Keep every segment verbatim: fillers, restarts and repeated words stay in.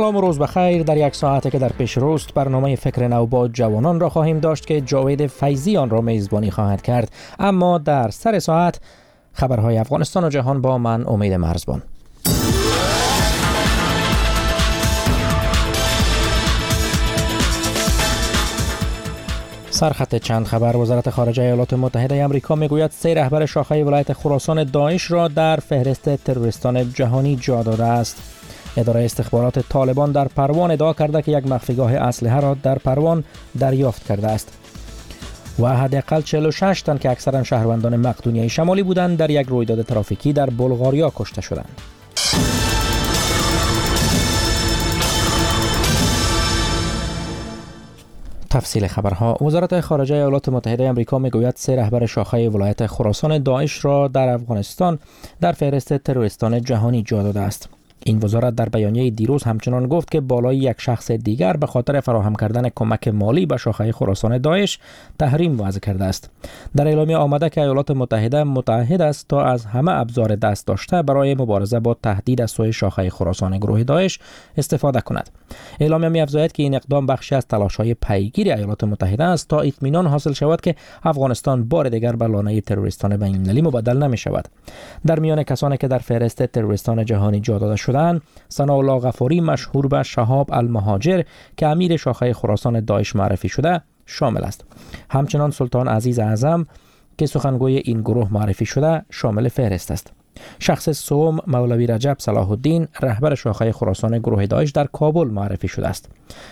سلام و روز بخیر. در یک ساعته که در پیش روست برنامه فکر نو با جوانان را خواهیم داشت که جاوید فیضی آن را میزبانی خواهد کرد. اما در سر ساعت خبرهای افغانستان و جهان با من امید مرزبان. سرخط چند خبر. وزارت خارجه ایالات متحده آمریکا میگوید سه رهبر شاخه ولایت خراسان داعش را در فهرست تروریستان جهانی جا داده است. اداره استخبارات طالبان در پروان ادعا کرده که یک مخفیگاه اسلحه را در پروان دریافت کرده است. و حداقل چهل و شش تن که اکثرا شهروندان مقدونیه شمالی بودند در یک رویداد ترافیکی در بلغاریا کشته شدند. تفصیل خبرها. وزارت خارجه ایالات متحده آمریکا میگوید سه رهبر شاخه ولایت خراسان داعش را در افغانستان در فهرست تروریستان جهانی جا داده است. این وزارت در بیانیه دیروز همچنان گفت که بالای یک شخص دیگر به خاطر فراهم کردن کمک مالی به شاخه خراسان داعش تحریم وضع کرده است. در اعلامیه آمده که ایالات متحده متعهد است تا از همه ابزار دست داشته برای مبارزه با تهدید از سوی شاخه خراسان گروه داعش استفاده کند. اعلامیه می‌افزاید که این اقدام بخشی از تلاش‌های پیگیری ایالات متحده است تا اطمینان حاصل شود که افغانستان بار دیگر به لانه تروریستان بین‌المللی مبدل نمی‌شود. در میان کسانی که در فهرست تروریستان جهانی جا داده شدند، ثناءالله غفاری مشهور به شهاب المهاجر که امیر شاخه خراسان داعش معرفی شده شامل است. همچنان سلطان عزیز اعظم که سخنگوی این گروه معرفی شده شامل فهرست است. شخص سوم مولوی رجب صلاح الدین رهبر شاخه خراسان گروه داعش در کابل معرفی شده است.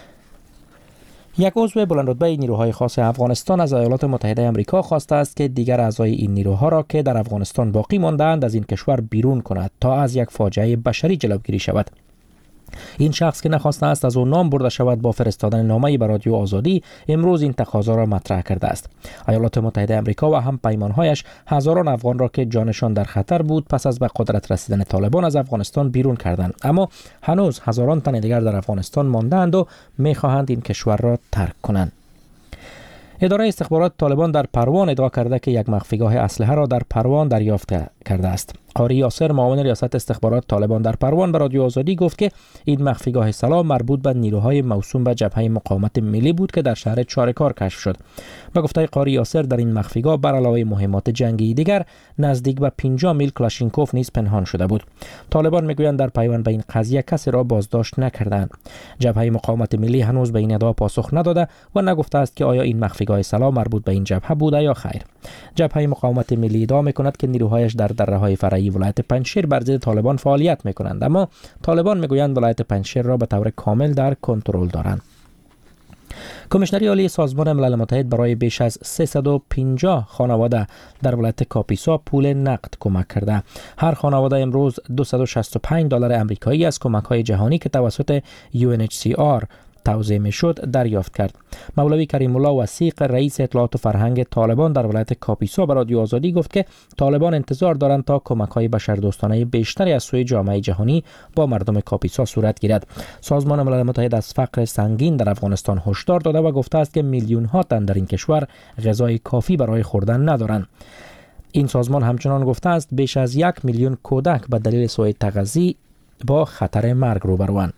یک عضو بلندرتبه نیروهای خاص افغانستان از ایالات متحده آمریکا خواسته است که دیگر اعضای این نیروها را که در افغانستان باقی مانده‌اند از این کشور بیرون کند تا از یک فاجعه بشری جلوگیری شود. این شخص که نخواسته است از او نام برده شود با فرستادن نامه‌ای به رادیو آزادی امروز این تقاضا را مطرح کرده است. ایالات متحده آمریکا و هم پیمانهایش هزاران افغان را که جانشان در خطر بود پس از به قدرت رسیدن طالبان از افغانستان بیرون کردند، اما هنوز هزاران تن دیگر در افغانستان مانده‌اند و می‌خواهند این کشور را ترک کنند. اداره استخبارات طالبان در پروان ادعا کرده که یک مخفیگاه اسلحه را در پروان دریافت کرده است. قاری یاسر معاون ریاست استخبارات طالبان در پروان به رادیو آزادی گفت که این مخفیگاه سلاح مربوط به نیروهای موسوم به جبهه مقاومت ملی بود که در شهر چارکار کشف شد. به گفته قاری یاسر در این مخفیگاه بر علاوه مهمات جنگی دیگر نزدیک به پنجاه میل کلاشینکوف نیز پنهان شده بود. طالبان میگویند در پیوند به این قضیه کسی را بازداشت نکردند. جبهه مقاومت ملی هنوز به این ادعا پاسخ نداده و نگفته است که آیا این مخفیگاه سلاح مربوط به این جبهه بوده یا خیر. جبهه مقاومت ملی ادعا میکند که نیروهایش در دره‌های فرعی ولایت پنجشیر بر ضد طالبان فعالیت میکنند، اما طالبان میگویند ولایت پنجشیر را به طور کامل در کنترل دارند. کمیشنری عالی سازمان ملل متحد برای بیش از سیصد و پنجاه خانواده در ولایت کاپیسا پول نقد کمک کرده. هر خانواده امروز دویست و شصت و پنج دلار آمریکایی از کمک‌های جهانی که توسط یو ان اچ سی آر توزیع میشد دریافت کرد. مولوی کریم الله وثیق رئیس اطلاعات و فرهنگ طالبان در ولایت کاپیسا به رادیو آزادی گفت که طالبان انتظار دارند تا کمک‌های بشردوستانه بیشتری از سوی جامعه جهانی با مردم کاپیسا صورت گیرد. سازمان ملل متحد از فقر سنگین در افغانستان هشدار داده و گفته است که میلیون ها تن در این کشور غذای کافی برای خوردن ندارند. این سازمان همچنان گفته است بیش از یک میلیون کودک به دلیل سوء تغذیه با خطر مرگ روبروند.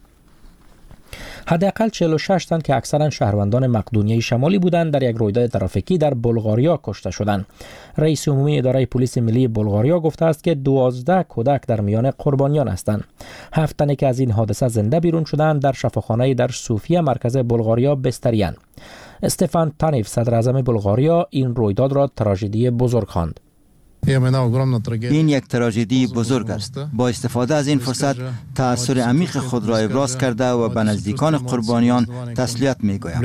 حداقل چهل و شش تن که اکثرا شهروندان مقدونیه شمالی بودند در یک رویداد ترافیکی در بلغاریا کشته شدند. رئیس عمومی اداره پلیس ملی بلغاریا گفته است که دوازده کودک در میان قربانیان هستند. هفت تنی که از این حادثه زنده بیرون شدند در شفاخانه در صوفیه مرکز بلغاریا بستریان. استفان تانیف صدر اعظم بلغاریا این رویداد را تراژدی بزرگ خواند. این یک تراژدی بزرگ است. با استفاده از این فرصت تأثیر عمیق خود را ابراز کرده و به نزدیکان قربانیان تسلیت می‌گویم.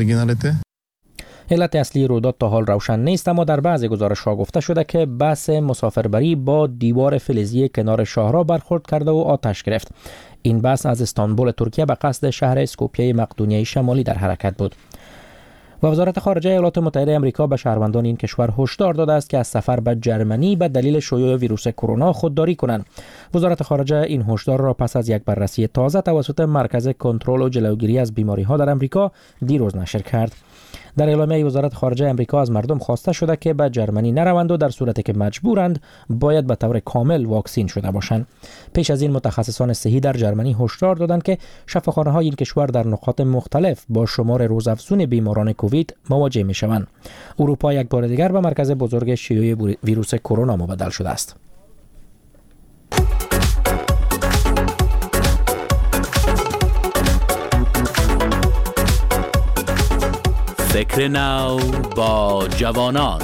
علت اصلی رویداد تا حال روشن نیست، اما در بعضی گزارش‌ها گفته شده که بس مسافربری با دیوار فلزی کنار شاهراه برخورد کرده و آتش گرفت. این بس از استانبول ترکیه به قصد شهر اسکوپیه مقدونیه شمالی در حرکت بود. و وزارت خارجه ایالات متحده آمریکا به شهروندان این کشور هشدار داده است که از سفر به جرمنی به دلیل شیوع ویروس کرونا خودداری کنند. وزارت خارجه این هشدار را پس از یک بررسی تازه توسط مرکز کنترل و جلوگیری از بیماری‌ها در آمریکا دیروز نشر کرد. در اعلامیه وزارت خارجه امریکا از مردم خواسته شده که به جرمنی نروند و در صورتی که مجبورند باید به طور کامل واکسین شده باشند. پیش از این متخصصان صحی در جرمنی هشدار دادند که شفاخانه‌های این کشور در نقاط مختلف با شمار روزافزون بیماران کووید مواجه می‌شوند. اروپا یک بار دیگر به مرکز بزرگ شیوع ویروس کرونا مبدل شده است. فکر نو با جوانان.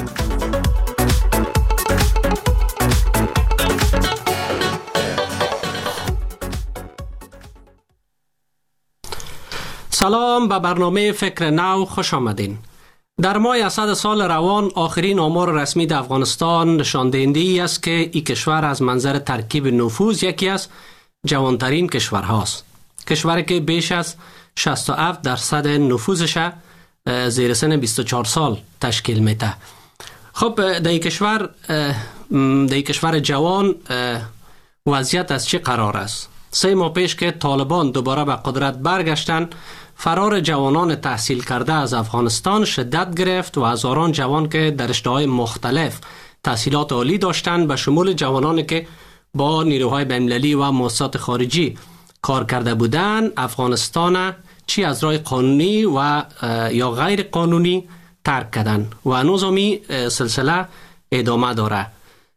سلام، به برنامه فکر نو خوش آمدین. در ماه اسد سال روان آخرین آمار رسمی در افغانستان نشان دهنده ای است که این کشور از منظر ترکیب نفوذ یکی از جوانترین کشورهاست. کشوری که بیش از شصت و هفت درصد نفوذش زیر سن بیست و چهار سال تشکیل میده. خب در این کشور در این کشور جوان وضعیت از چه قرار است؟ سه ماه پیش که طالبان دوباره به قدرت برگشتن، فرار جوانان تحصیل کرده از افغانستان شدت گرفت و هزاران جوان که در رشته‌های مختلف تحصیلات عالی داشتند به شمول جوانانی که با نیروهای بین‌المللی و مؤسسات خارجی کار کرده بودند، افغانستان چی از راه قانونی و یا غیر قانونی ترک کردن و هنوز همی سلسله ادامه داره.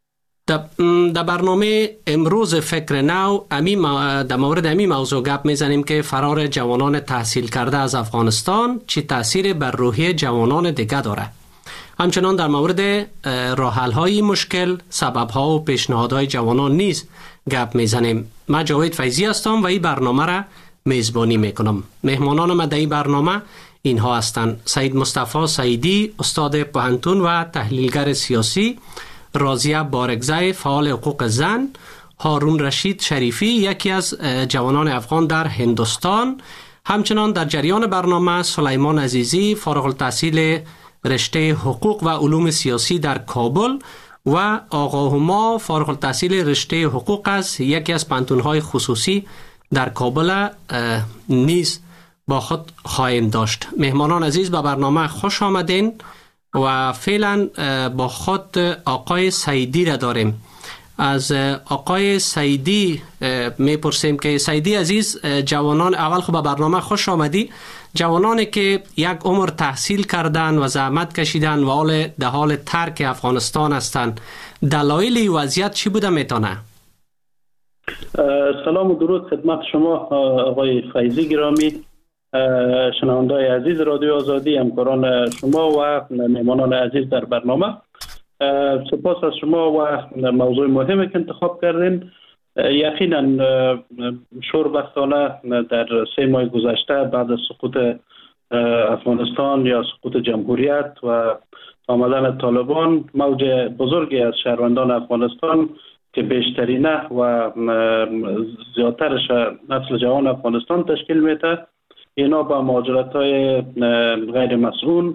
در برنامه امروز فکر نو امی در مورد امی موضوع گپ میزنیم که فرار جوانان تحصیل کرده از افغانستان چی تأثیر بر روحیه جوانان دیگه داره. همچنان در مورد راه حل های مشکل، سبب ها و پیشنهادهای جوانان نیز گپ میزنیم. من جاوید فیضی هستم و این برنامه را میزبانی میکنم. مهمانان ما در این برنامه اینها هستند: سید مصطفی سعیدی، استاد پوهنتون و تحلیلگر سیاسی، راضیه بارگزی، فعال حقوق زن، هارون رشید شریفی، یکی از جوانان افغان در هندوستان. همچنان در جریان برنامه سلیمان عزیزی، فارغ التحصیل رشته حقوق و علوم سیاسی در کابل و آقا هما، فارغ التحصیل رشته حقوق از یکی از پانتون‌های خصوصی در کابل نیز با خود خواهیم داشت. مهمانان عزیز به برنامه خوش آمدین و فعلا با خود آقای سعیدی را داریم. از آقای سعیدی میپرسیم که سعیدی عزیز، جوانان اول خب به برنامه خوش آمدی. جوانانی که یک عمر تحصیل کردن و زحمت کشیدن و حال در حال ترک افغانستان هستند، دلایل وضعیت چی بوده میتونه؟ سلام و درود خدمت شما آقای فیضی گرامی، شنونده‌های عزیز رادیو آزادی، همکاران شما و مهمانان عزیز در برنامه. سپاس از شما و موضوع مهمی که انتخاب کردین. یقینا شوربختانه در سه ماه گذشته بعد از سقوط افغانستان یا سقوط جمهوریت و آمدن طالبان، موج بزرگی از شهروندان افغانستان که بیشترینه و زیادترش نسل جوان افغانستان تشکیل میده، اینا با مهاجرت‌های غیر مسئول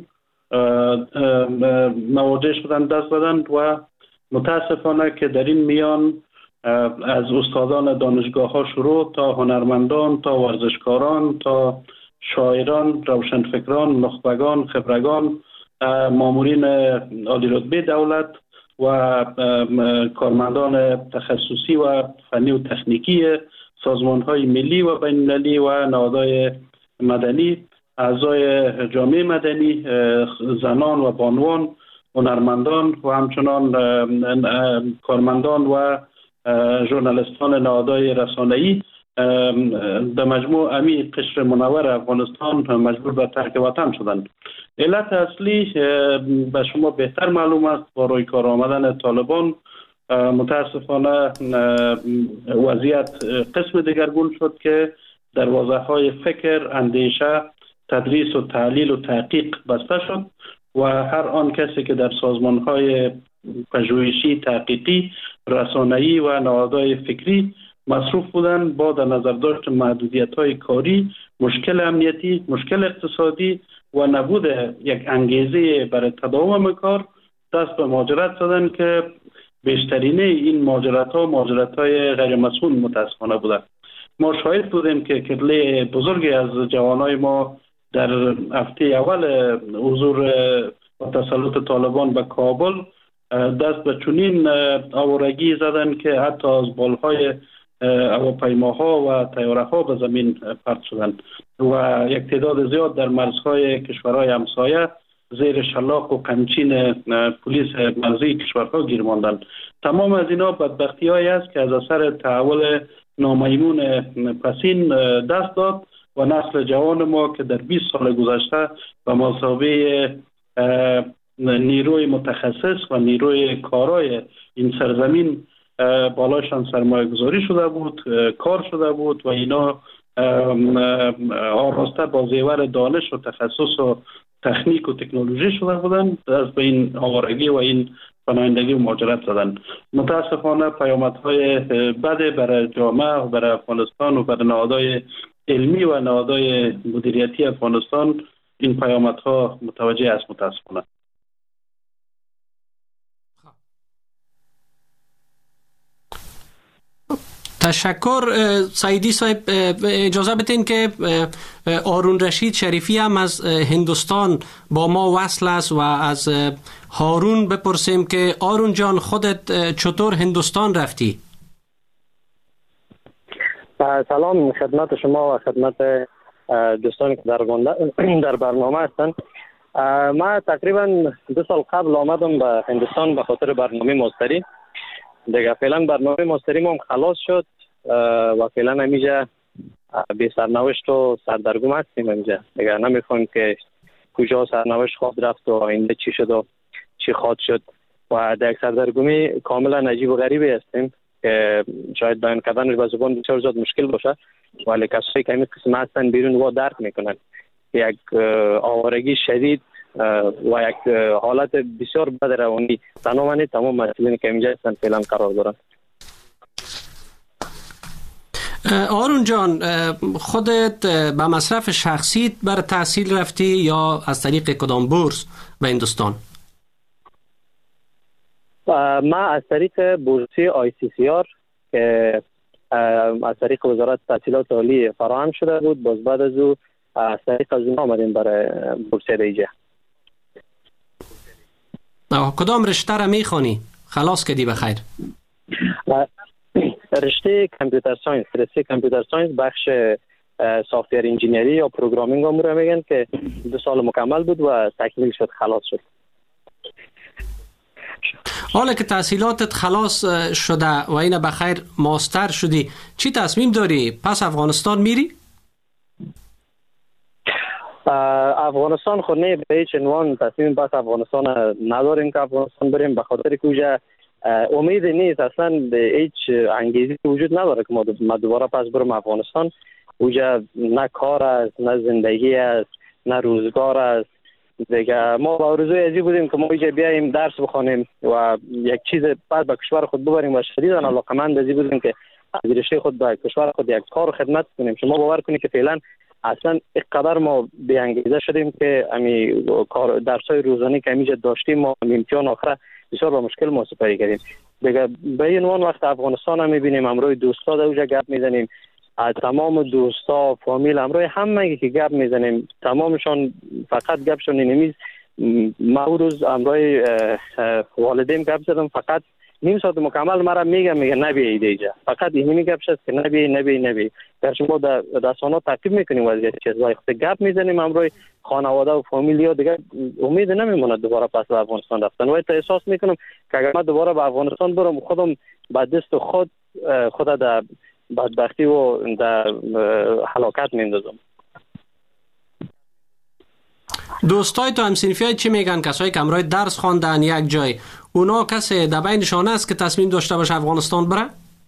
مواجه شدن، دست دادند و متاسفانه که در این میان از استادان دانشگاه ها شروع تا هنرمندان تا ورزشکاران تا شاعران، روشنفکران، نخبگان، خبرگان، مامورین عالی رتبه دولت و کارمندان تخصصی و فنی و تکنیکی سازمان های ملی و بین المللی و نهادهای مدنی، اعضای جامعه مدنی، زنان و بانوان، هنرمندان و همچنان کارمندان و ژورنالیستان نهادهای رسانه‌ای در مجموع امی قشر منور افغانستان مجبور به ترک وطن شدند. علت اصلی به شما بهتر معلوم است. با روی کار آمدن طالبان متاسفانه وضعیت قسم دگرگون شد که دروازه‌های فکر، اندیشه، تدریس و تعلیل و تحقیق بسته شد و هر آن کسی که در سازمان‌های پژوهشی، تحقیقی، رسانه‌ای و نهادهای فکری مصروف بودند، با در نظر داشت محدودیت‌های کاری، مشکل امنیتی، مشکل اقتصادی و نبود یک انگیزه برای تداوم کار، دست به مهاجرت زدند که بیشترینه این مهاجرت‌ها مهاجرت‌های غیر مسئول متاسفانه بودند. ما شاهد بودیم که کتله بزرگی از جوانای ما در هفته اول حضور و تسلط طالبان به کابل دست به چنین آوارگی زدن که حتی از بالهای هواپیماها و طیاره‌ها به زمین پرت شدند و یک تعداد زیاد در مرزهای کشورهای همسایه زیر شلاق و قمچین پلیس مرزی کشورها گیر ماندند. تمام از اینا بدبختی‌هایی است که از اثر تحول نامیمون پسین دست داد و نسل جوان ما که در بیست سال گذشته به مثابه نیروی متخصص و نیروی کارای این سرزمین بالاشان سرمایه گذاری شده بود، کار شده بود و اینا آراسته با زیور دانش و تخصص و تکنیک و تکنولوژی شده بودند، از به این آوارگی و این پناهندگی و مهاجرت زدند. متاسفانه پیامدهای بد برای جامعه و برای افغانستان و برای نهادهای علمی و نهادهای مدیریتی افغانستان این پیامدها متوجه است متاسفانه. تشکر سعیدی صاحب. اجازه بدین که هارون رشید شریفی هم از هندوستان با ما وصل است و از هارون بپرسیم که هارون جان خودت چطور هندوستان رفتی؟ سلام خدمت شما و خدمت دوستانی که در در برنامه هستن. ما تقریبا دو سال قبل آمدم به هندوستان به خاطر برنامه ماستری. دیگه فعلا برنامه ماستری ما هم خلاص شد و فعلا همیجا به سرنوشت و سردرگم هستیم. همیجا دیگه نمیخوایم که کجا سرنوشت خواهد رفت و آینده چی شد و چی خواهد شد و در یک سردرگمی کاملا عجیب و غریبی هستیم که شاید بیان کردنش به زبان بسیار زیاد مشکل باشه، ولی کسایی که همین قسم هستن بیرون و درک میکنن. یک آوارگی شدید و یک حالت بسیار بد روانی تماما تمام مسئولین که اینجا هستن فعلا قرار دارن. هارون جان خودت به مصرف شخصیت بر تحصیل رفتی یا از طریق کدام بورس به هندوستان؟ ما از طریق بورسی آی سی سی آر که از طریق وزارت تحصیلات عالی فراهم شده بود، باز بعد از او از طریق از اون آمدیم برای بورسی ریجه. کدام رشته را میخوانی؟ خلاص کردی بخیر. رشته کامپیوتر ساینس، رشته کامپیوتر ساینس بخش سافتور انجینیری یا پروگرامینگ هم رو میگن که دو سال مکمل بود و تکمیل شد، خلاص شد. حالا که تحصیلاتت خلاص شده و این بخیر ماستر شدی، چی تصمیم داری؟ پس افغانستان میری؟ افغانستان خود نه به هیچ عنوان تصمیم پس افغانستان نداریم که افغانستان بریم، به خاطر که اوجا امید نیست، اصلا هیچ انگیزی وجود نداره که ما دوباره پس برم افغانستان. اوجا نه کار است، نه زندگی است، نه روزگار است. دیگه ما با آرزوی ازی بودیم که ما اینجا بیاییم درس بخونیم و یک چیز بعد به کشور خود ببریم و شدیداً علاقه‌مند ازی بودیم که از رشته خود به کشور خود یک کار خدمت کنیم. شما باور کنید که فعلا اصلا اینقدر ما بی انگیزه شدیم که امی کار درسای روزانه که اینجا داشتیم ما امتحان آخر بسیار با مشکل ما سپری کردیم. دیگه به این عنوان وقت افغانستان هم می‌بینیم، امروز دوستا در اونجا گپ میزنیم، از تمام دوستا فامیل امروز همه که گپ میزنیم تمامشون فقط گپشون اینمیز. ما روز امروز والدین گپ زدم، فقط نیم ساعت مکمل مرا میگه میگه نبیایید اینجا، فقط اینمی گپ شد که نبی نبی نبی. در شما در رسانه‌ها تعقیب میکنیم وضعیت چیزای خود گپ میزنیم امروز خانواده و فامیلیا دیگه امید نمیمونه دوباره پس به افغانستان رفتن. و احساس میکنم که اگر من دوباره به افغانستان برم خودم با دست خود خود در بدبختی و در هلاکت میندازم. دوستای تو هم صنفیای چی میگن؟ کسایی که امروز درس خواندن یک جای، اونا کسی در بینشان است که تصمیم داشته باشه افغانستان بره؟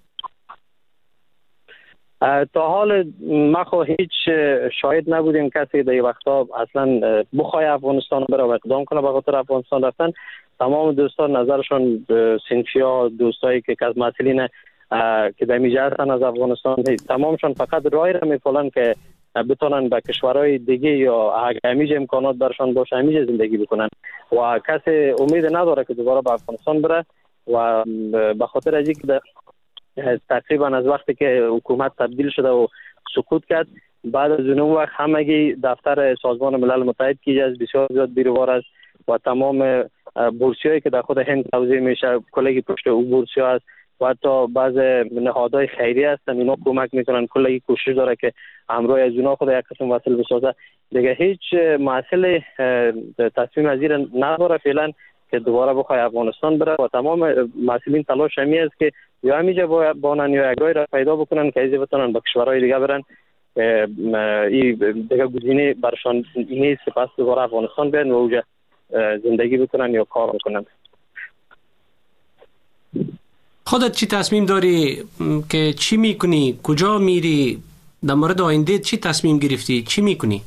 تا حال ما خو هیچ شاهد نبودیم کسی در این وقتا اصلا بخواه افغانستان بره و اقدام کنه به خاطر افغانستان رفتن. تمام دوستان نظرشون صنفیا دوستایی که از مسئولین که در میجه هستن از افغانستان تمامشون فقط رای را میفالن که بتونن به کشورهای دیگه یا اگه همیشه امکانات برشان باشه همیشه زندگی بکنن و کسی امید نداره که دوباره به افغانستان بره. و به خاطر از اینکه تقریبا از وقتی که حکومت تبدیل شده و سقوط کرد بعد از اون وقت همگی دفتر سازمان ملل متحد که از بسیار زیاد بیروار است و تمام بورسیایی که در خود هند توزیع میشه کلگی پشت او بورسیا است و حتی بعض نهادهای خیریه هستن اینا کمک میکنن، کلگی کوشش داره که همراه از اونا خود یک قسم وصل بسازه. دیگه هیچ مسئله تصمیم پذیر نداره فعلا که دوباره بخوای افغانستان بره و تمام مسئولین تلاش همی است که یا همیجا بانن یا یک راه را پیدا بکنن که ایزی بتونن به کشورهای دیگه برن. این دیگه گزینه برشان نیست که پس دوباره افغانستان بیان و اوجا زندگی بکنن یا کار بکنن. خودت چی تصمیم داری که چی میکنی؟ کجا میری؟ در مورد آینده چی تصمیم گرفتی؟ چی میکنی؟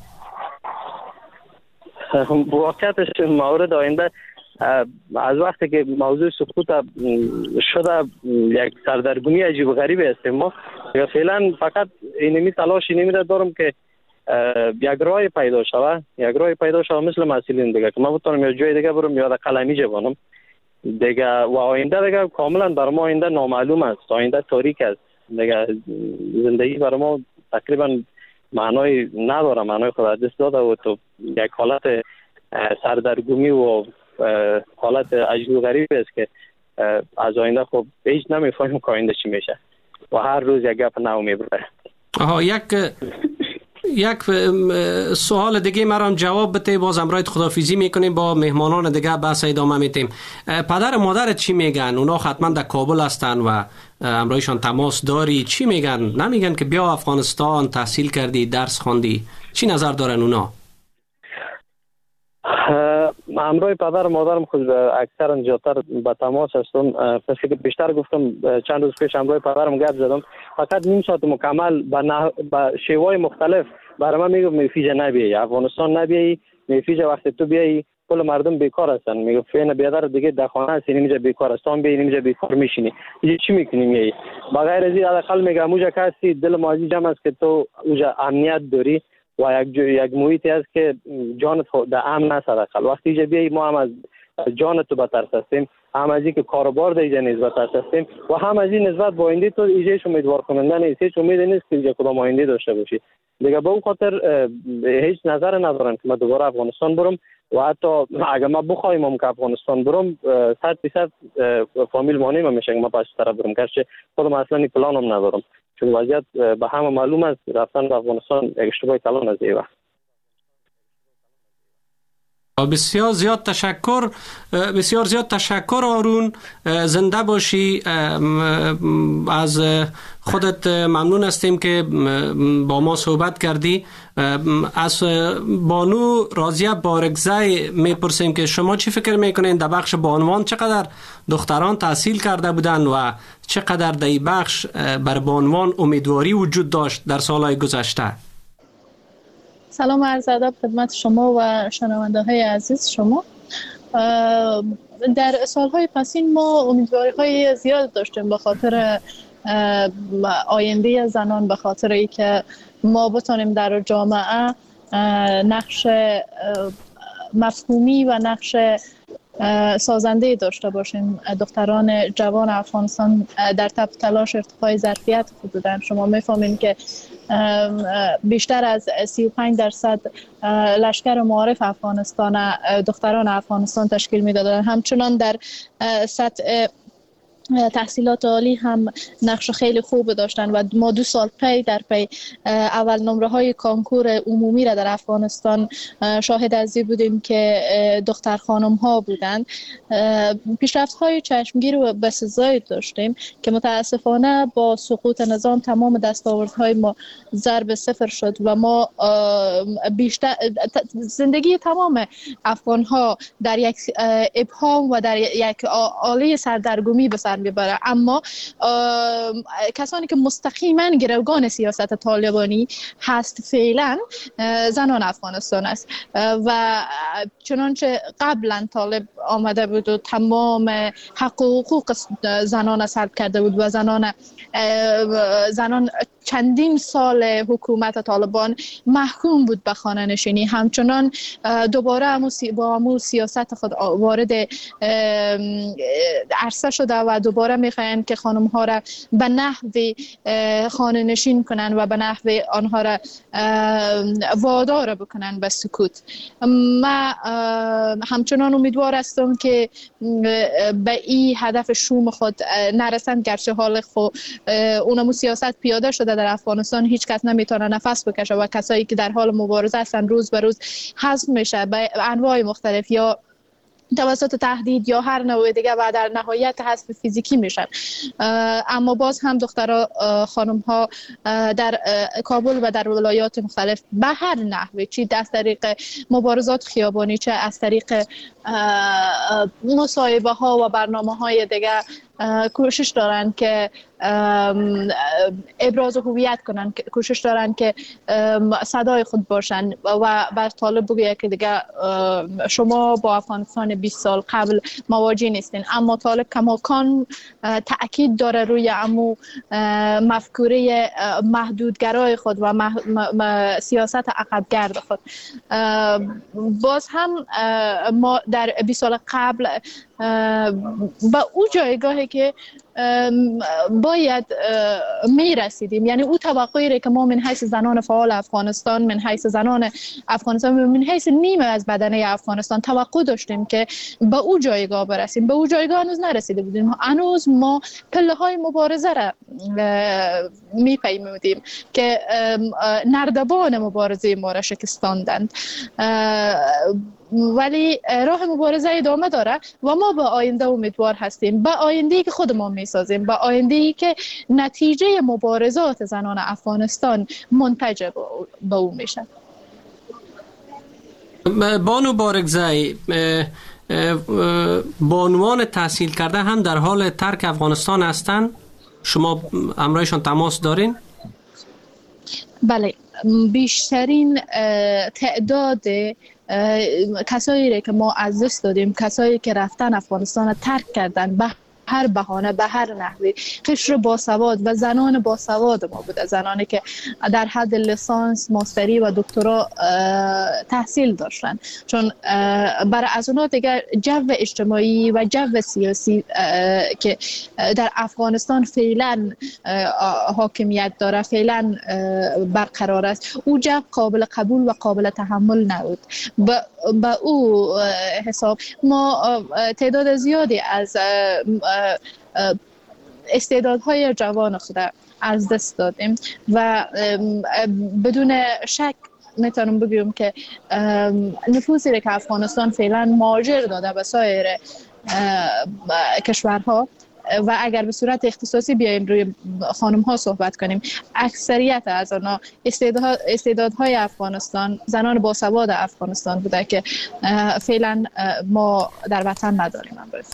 واقعیتش مورد آینده از وقتی که موضوع سقوط شده یک سردرگمی عجیب و غریبی هستیم ما. فعلا فقط اینمی تلاشی نمیده دارم که یک راه پیدا شوه یک راه پیدا شوه مثل مسئولین دیگه که من بتونم یا جای دیگه برم یا در قلمی جوانم دیگه و آینده دیگه کاملا برای ما آینده نامعلوم است، آینده تاریک است دیگه. زندگی برای ما تقریبا معنای نداره، معنای خود از دست داده و تو یک حالت سردرگمی و حالت عجیب و غریبی است که از آینده خب هیچ نمیفهمیم که آینده چی میشه و هر روز یک گپ نو میبره. آها یک یک سوال دیگه مرام جواب بده، باز امرایت خدافیزی میکنیم با مهمانان دیگه بحث ادامه میتیم. پدر و مادر چی میگن؟ اونا حتما در کابل هستن و امرایشان تماس داری، چی میگن؟ نمیگن که بیا افغانستان تحصیل کردی درس خواندی؟ چی نظر دارن اونا؟ همراه پدر و مادرم خود اکثرا زیادتر به تماس هستم. پس که بیشتر گفتم چند روز پیش همراه پدرم گپ زدم، فقط نیم ساعت مکمل به نه... به شیوهای مختلف برای من میگم میفیجه نبیایی، افغانستان نبیایی، میفیجه وقتی تو بیایی کل مردم بیکار هستن. میگم فعلا بیادر دیگه در خانه هستی نمیجا بیکار هستان بیایی نمیجا بیکار میشینی دیگه چی میکنی میایی؟ بغیر از این حداقل میگم اوجا که هستی دل مازی جمع است که تو اوجا امنیت داری و یک یک محیطی است که جانت در امن است. حداقل وقتی اینجا بیایی ما هم از جان تو بترس هستیم، هم از این که کاروبار در اینجا نیز بترس هستیم و هم از این نسبت با آینده تو اینجاش امیدوار کننده نیست، هیچ امیدی نیست که اینجا کدام آینده داشته باشی دیگه. به اون خاطر هیچ نظر ندارم که من دوباره افغانستان برم و حتی اگر من بخوایم هم که افغانستان برم صد درصد فامیل مانیم هم میشه که من پس طرف برم، گرچه خودم اصلا این پلان هم ندارم چون وضعیت به همه معلوم است. رفتن به افغانستان یک اشتباه کلان از این وقت. بسیار زیاد تشکر، بسیار زیاد تشکر آرون، زنده باشی. از خودت ممنون هستیم که با ما صحبت کردی. از بانو راضیه بارگزی میپرسیم که شما چی فکر میکنین در بخش بانوان چقدر دختران تحصیل کرده بودن و چقدر در این بخش بر بانوان امیدواری وجود داشت در سالهای گذشته؟ سلام عرض ادب خدمت شما و شنونده های عزیز شما. در سالهای پسین ما امیدواری های زیاد داشتیم به خاطر آینده زنان، به خاطر ای که ما بتانیم در جامعه نقش مفهومی و نقش سازنده داشته باشیم. دختران جوان افغانستان در تب تلاش ارتقای ظرفیت خود بودند. شما میفهمین که بیشتر از سی و پنج درصد لشکر معارف افغانستان دختران افغانستان تشکیل میدادند. همچنان در سطح تحصیلات عالی هم نقش خیلی خوب داشتن و ما دو سال پی در پی اول نمره های کانکور عمومی را در افغانستان شاهد از این بودیم که دختر خانم ها بودند. پیشرفت های چشمگیر و بسزایی داشتیم که متاسفانه با سقوط نظام تمام دستاوردهای ما ضرب صفر شد و ما بیشتر زندگی تمام افغان ها در یک ابهام و در یک آله سردرگمی به سر میبره. اما کسانی که مستقیما گروگان سیاست طالبانی هست فعلا زنان افغانستان است و چنانچه قبلا طالب آمده بود و تمام حق و حقوق زنان سلب کرده بود و زنان زنان چندین سال حکومت طالبان محکوم بود به خانه نشینی، همچنان دوباره با همون سیاست خود وارد عرصه شده و دوباره میخواین که خانم ها را به نحوی خانه نشین کنن و به نحوی آنها را وادار بکنن به سکوت. ما همچنان امیدوار هستم که به این هدف شوم خود نرسند، گرچه حال خود اونمو سیاست پیاده شده در افغانستان، هیچ کس نمیتونه نفس بکشه و کسایی که در حال مبارزه هستن روز به روز حذف میشه به انواع مختلف، یا توسط تهدید یا هر نوع دیگه و در نهایت حذف فیزیکی میشن. اما باز هم دخترها خانم ها در کابل و در ولایات مختلف به هر نحوی، چی از طریق مبارزات خیابانی چه از طریق مصاحبه ها و برنامه های دیگه کوشش دارن که ابراز هویت کنن، کوشش دارن که صدای خود باشن و بر طالب بگوید که دیگه شما با افغانستان بیست سال قبل مواجه نیستین. اما طالب کماکان تأکید داره روی امو مفکوره محدودگرای خود و سیاست عقبگرد خود. باز هم ما در بیست سال قبل با او جایگاهی که باید می رسیدیم، یعنی او توقعی که ما من حیث زنان فعال افغانستان، من حیث زنان افغانستان، من حیث نیمه از بدنه افغانستان توقع داشتیم که به او جایگاه برسیم. به او جایگاه هنوز نرسیده بودیم، هنوز ما پله های مبارزه را می پیمودیم که نردبان مبارزه ما را شکستاندند، ولی راه مبارزه ادامه داره و ما به آینده امیدوار هستیم، به آینده‌ای که خودمون میسازیم، به آینده‌ای که نتیجه مبارزات زنان افغانستان منتج به او میشه. بانو بارگزئی، بانوان تحصیل کرده هم در حال ترک افغانستان هستند؟ شما همراهشان تماس دارین؟ بله، بیشترین تعداد کسایی که ما از دست دادیم، کسایی که رفتن افغانستان ترک کردن به هر بهانه، به هر نحوی، قشر باسواد و زنان باسواد ما بوده، زنانی که در حد لیسانس، ماستری و دکترا تحصیل داشتن، چون برای از اونها دیگر جو اجتماعی و جو سیاسی که در افغانستان فعلا حاکمیت داره، فعلا برقرار است، او جو قابل قبول و قابل تحمل نبود. با او حساب ما تعداد زیادی از استعدادهای جوان خود از دست دادیم و بدون شک میتونم بگم که نفوذی که افغانستان فعلا مهاجر داده به سایر کشورها، و اگر به صورت اختصاصی بیایم روی خانم ها صحبت کنیم، اکثریت از آنها استعدادهای افغانستان، زنان باسواد افغانستان بوده که فعلا ما در وطن نداریم.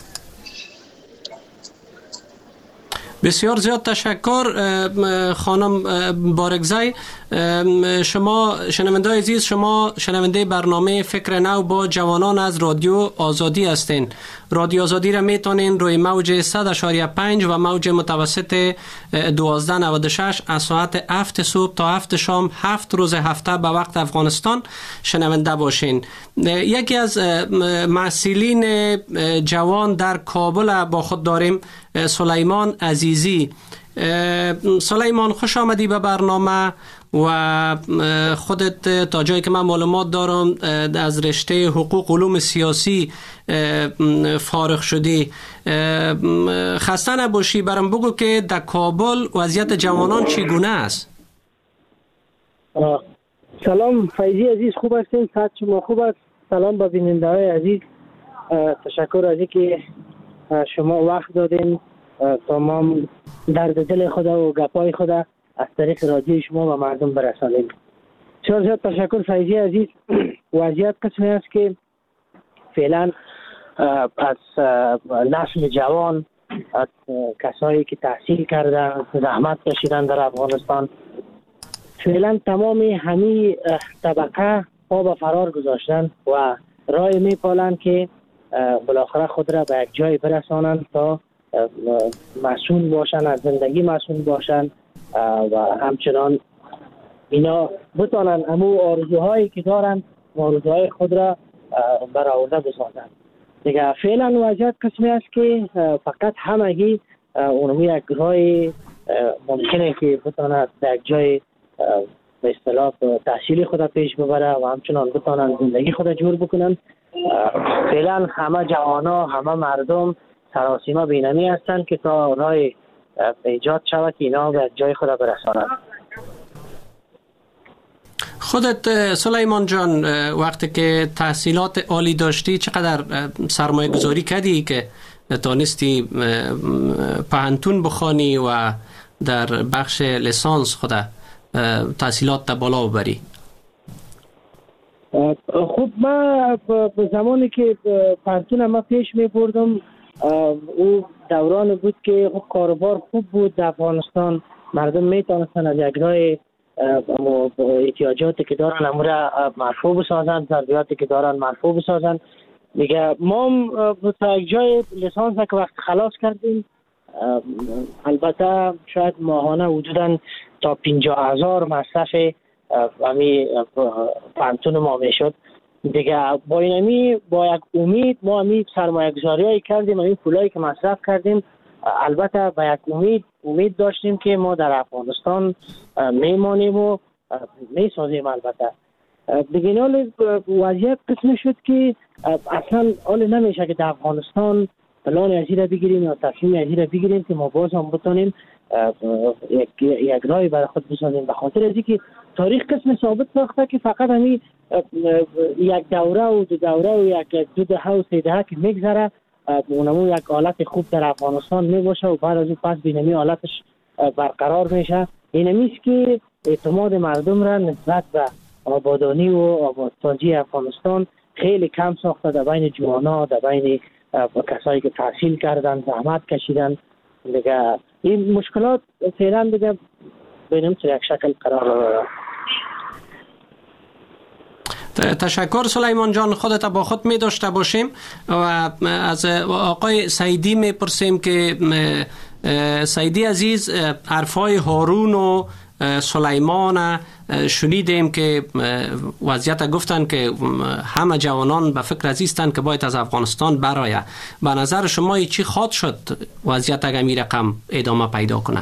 بسیار زیاد تشکر خانم بارگزئی. شما شنونده عزیز، شما شنونده برنامه فکر نو با جوانان از رادیو آزادی هستین. رادیو آزادی را میتونین روی موج صد اشاریه پنج و موج متوسط دوازده نود و شش از ساعت هفت صبح تا هفت شام هفت روز هفته به وقت افغانستان شنونده باشین. یکی از مسئولین جوان در کابل با خود داریم، سلیمان عزیزی. سلیمان، خوش آمدی به برنامه و خودت تا جایی که من معلومات دارم از رشته حقوق علوم سیاسی فارغ شدی. خسته نباشی، برام بگو که در کابل وضعیت جوانان چگونه است؟ سلام فیضی عزیز، خوب هستین؟ صحت شما خوب است؟ سلام به بیننده های عزیز، تشکر از اینکه شما وقت دادین تمام درد دل خدا و گپای خدا از طریق رادیو شما و مردم برسانیم. بسیار زیاد تشکر فیضی عزیز. وضعیت قسمی است که فعلا از نسل جوان، از کسایی که تحصیل کرده، زحمت کشیدن در افغانستان، فعلا تمام همین طبقه پا به فرار گذاشتن و رای میپالند که بالاخره خود را به یک جای برسانند تا مسئول باشن، از زندگی مسئول باشن و همچنان اینا بتانن امو آرزوهایی که دارن آرزوهای خود را برآورده بسازند. دیگه فعلا وضعیت قسمی است که فقط همگی اونمی یک رای ممکنه که بتانه در یک جای به اصطلاح تحصیلی خود پیش ببره و همچنان بتانن زندگی خود جور بکنن. فعلا همه جوانا همه مردم سراسیمه بینمی هستند که تا رای ایجاد شود که اینا به جای خود برسانند. خودت سلیمان جان وقتی که تحصیلات عالی داشتی چقدر سرمایه گذاری کردی که تانستی پهنتون بخوانی و در بخش لیسانس خود تحصیلات تا بالا ببری؟ خب ما به زمانی که پهنتون ما پیش می بردم او دوران بود که کاروبار خوب بود در افغانستان، مردم می تانستن از یک راه احتیاجاتی که دارن امور مرفوع بسازن، ضروریاتی که دارن مرفوع بسازن. دیگه ما تا یک جای لیسانس که وقت خلاص کردیم، البته شاید ماهانه حدوداً تا پنجاه هزار مصرف همی پانتون ما میشد. دیگه با اینمی با یک امید ما همی سرمایه گذاری هایی کردیم، همی پولایی که مصرف کردیم البته با یک امید امید داشتیم که ما در افغانستان میمانیم و میسازیم. البته دیگه این وضعیت قسم شد که اصلا حال نمیشه که در افغانستان پلان ازی را بگیریم یا تصمیم ازی را بگیریم که ما باز هم بتانیم یک, یک رای برای خود بسازیم، به خاطر ازی که تاریخ قسم ثابت ساخته که فقط همی یک دوره و دو دوره و یک دو دهه و سه دهه که میگذره اونمو یک حالت خوب در افغانستان میباشه و بعد از اون پس بینمی حالتش برقرار میشه. اینمیست که اعتماد مردم را نسبت به آبادانی و آبادسازی افغانستان خیلی کم ساخته در بین جوانا، در بین کسایی که تحصیل کردن، زحمت کشیدن. دیگه این مشکلات فعلا دیگه بینم چه یک شکل قرار داره. تشکر سلیمان جان، خودت با خود می داشته باشیم و از آقای سعیدی می پرسیم که سعیدی عزیز، حرفای هارون و سلیمان شنیدیم که وضعیت گفتن که همه جوانان به فکر ازیستن که باید از افغانستان برای. به نظر شما چی خواهد شد وضعیت اگر می رقم ادامه پیدا کنه؟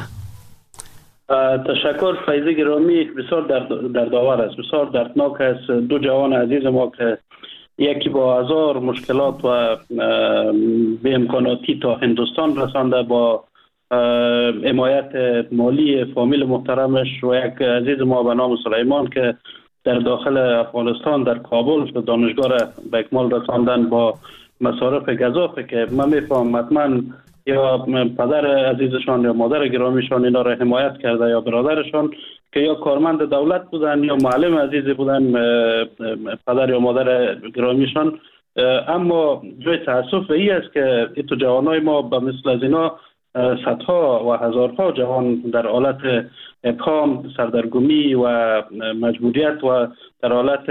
تشکر فیض گرامی، بسیار در داور است، بسیار دردناک است. دو جوان عزیز ما که یکی با هزار مشکلات و به امکاناتی تا هندوستان رسانده با حمایت مالی فامیل محترمش، و یک عزیز ما به نام سلیمان که در داخل افغانستان در کابل دانشگاه را به اکمال رساندن با مصارف گزافه که من میفهم حتما یا پدر عزیزشان یا مادر گرامیشان اینا را حمایت کرده یا برادرشان که یا کارمند دولت بودن یا معلم عزیزی بودن پدر یا مادر گرامیشان. اما جای تاسف ای است که ایتو جوانای ما به مثل از اینا صدها و هزارها جوان در حالت ابهام، سردرگمی و مجبوریت و در حالت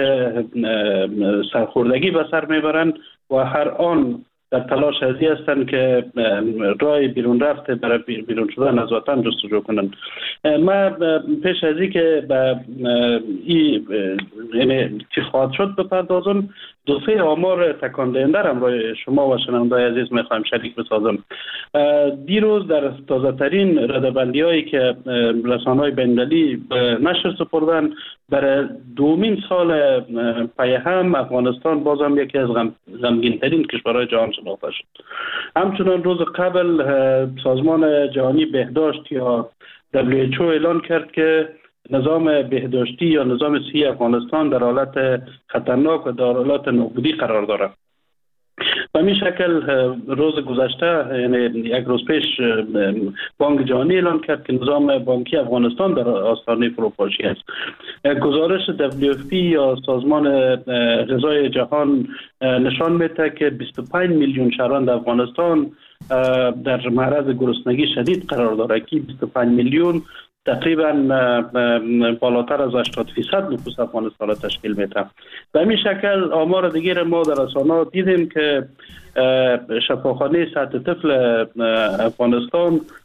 سرخوردگی به سر میبرند و هر آن در تلاش ازی هستند که راه بیرون رفته برای بیرون شدن از وطن جستجو کنند. ما پیش ازی که به این یعنی چی خواهد شد بپردازم، دو سه آمار تکان دهنده را برای شما و شنونده‌های عزیز میخوایم شریک بسازم. دیروز در تازه ترین ردبندی هایی که رسانه‌های بین‌المللی به نشر سپردن، برای دومین سال پی هم افغانستان بازم یکی از غمگین ترین کشورهای جهان شناخته شد. همچنان روز قبل سازمان جهانی بهداشت یا دبلیو اچ او اعلان کرد که نظام بهداشتی یا نظام صحی افغانستان در حالت خطرناک و در حالت نابودی قرار دارد. به این شکل روز گذشته، یعنی یک روز پیش، بانک جهانی اعلان کرد که نظام بانکی افغانستان در آستانه فروپاشی است. گزارش دبلیو اف پی یا سازمان غذای جهان نشان میده که بیست و پنج میلیون شهروند افغانستان در معرض گرسنگی شدید قرار دارد که بیست و پنج میلیون تقریبا بالاتر از هشتاد فیصد نفوس افغانستان را تشکیل میده. به همین شکل آمار دیگر ما در رسانه‌ها دیدیم که شفاخانه سطح طفل افغانستان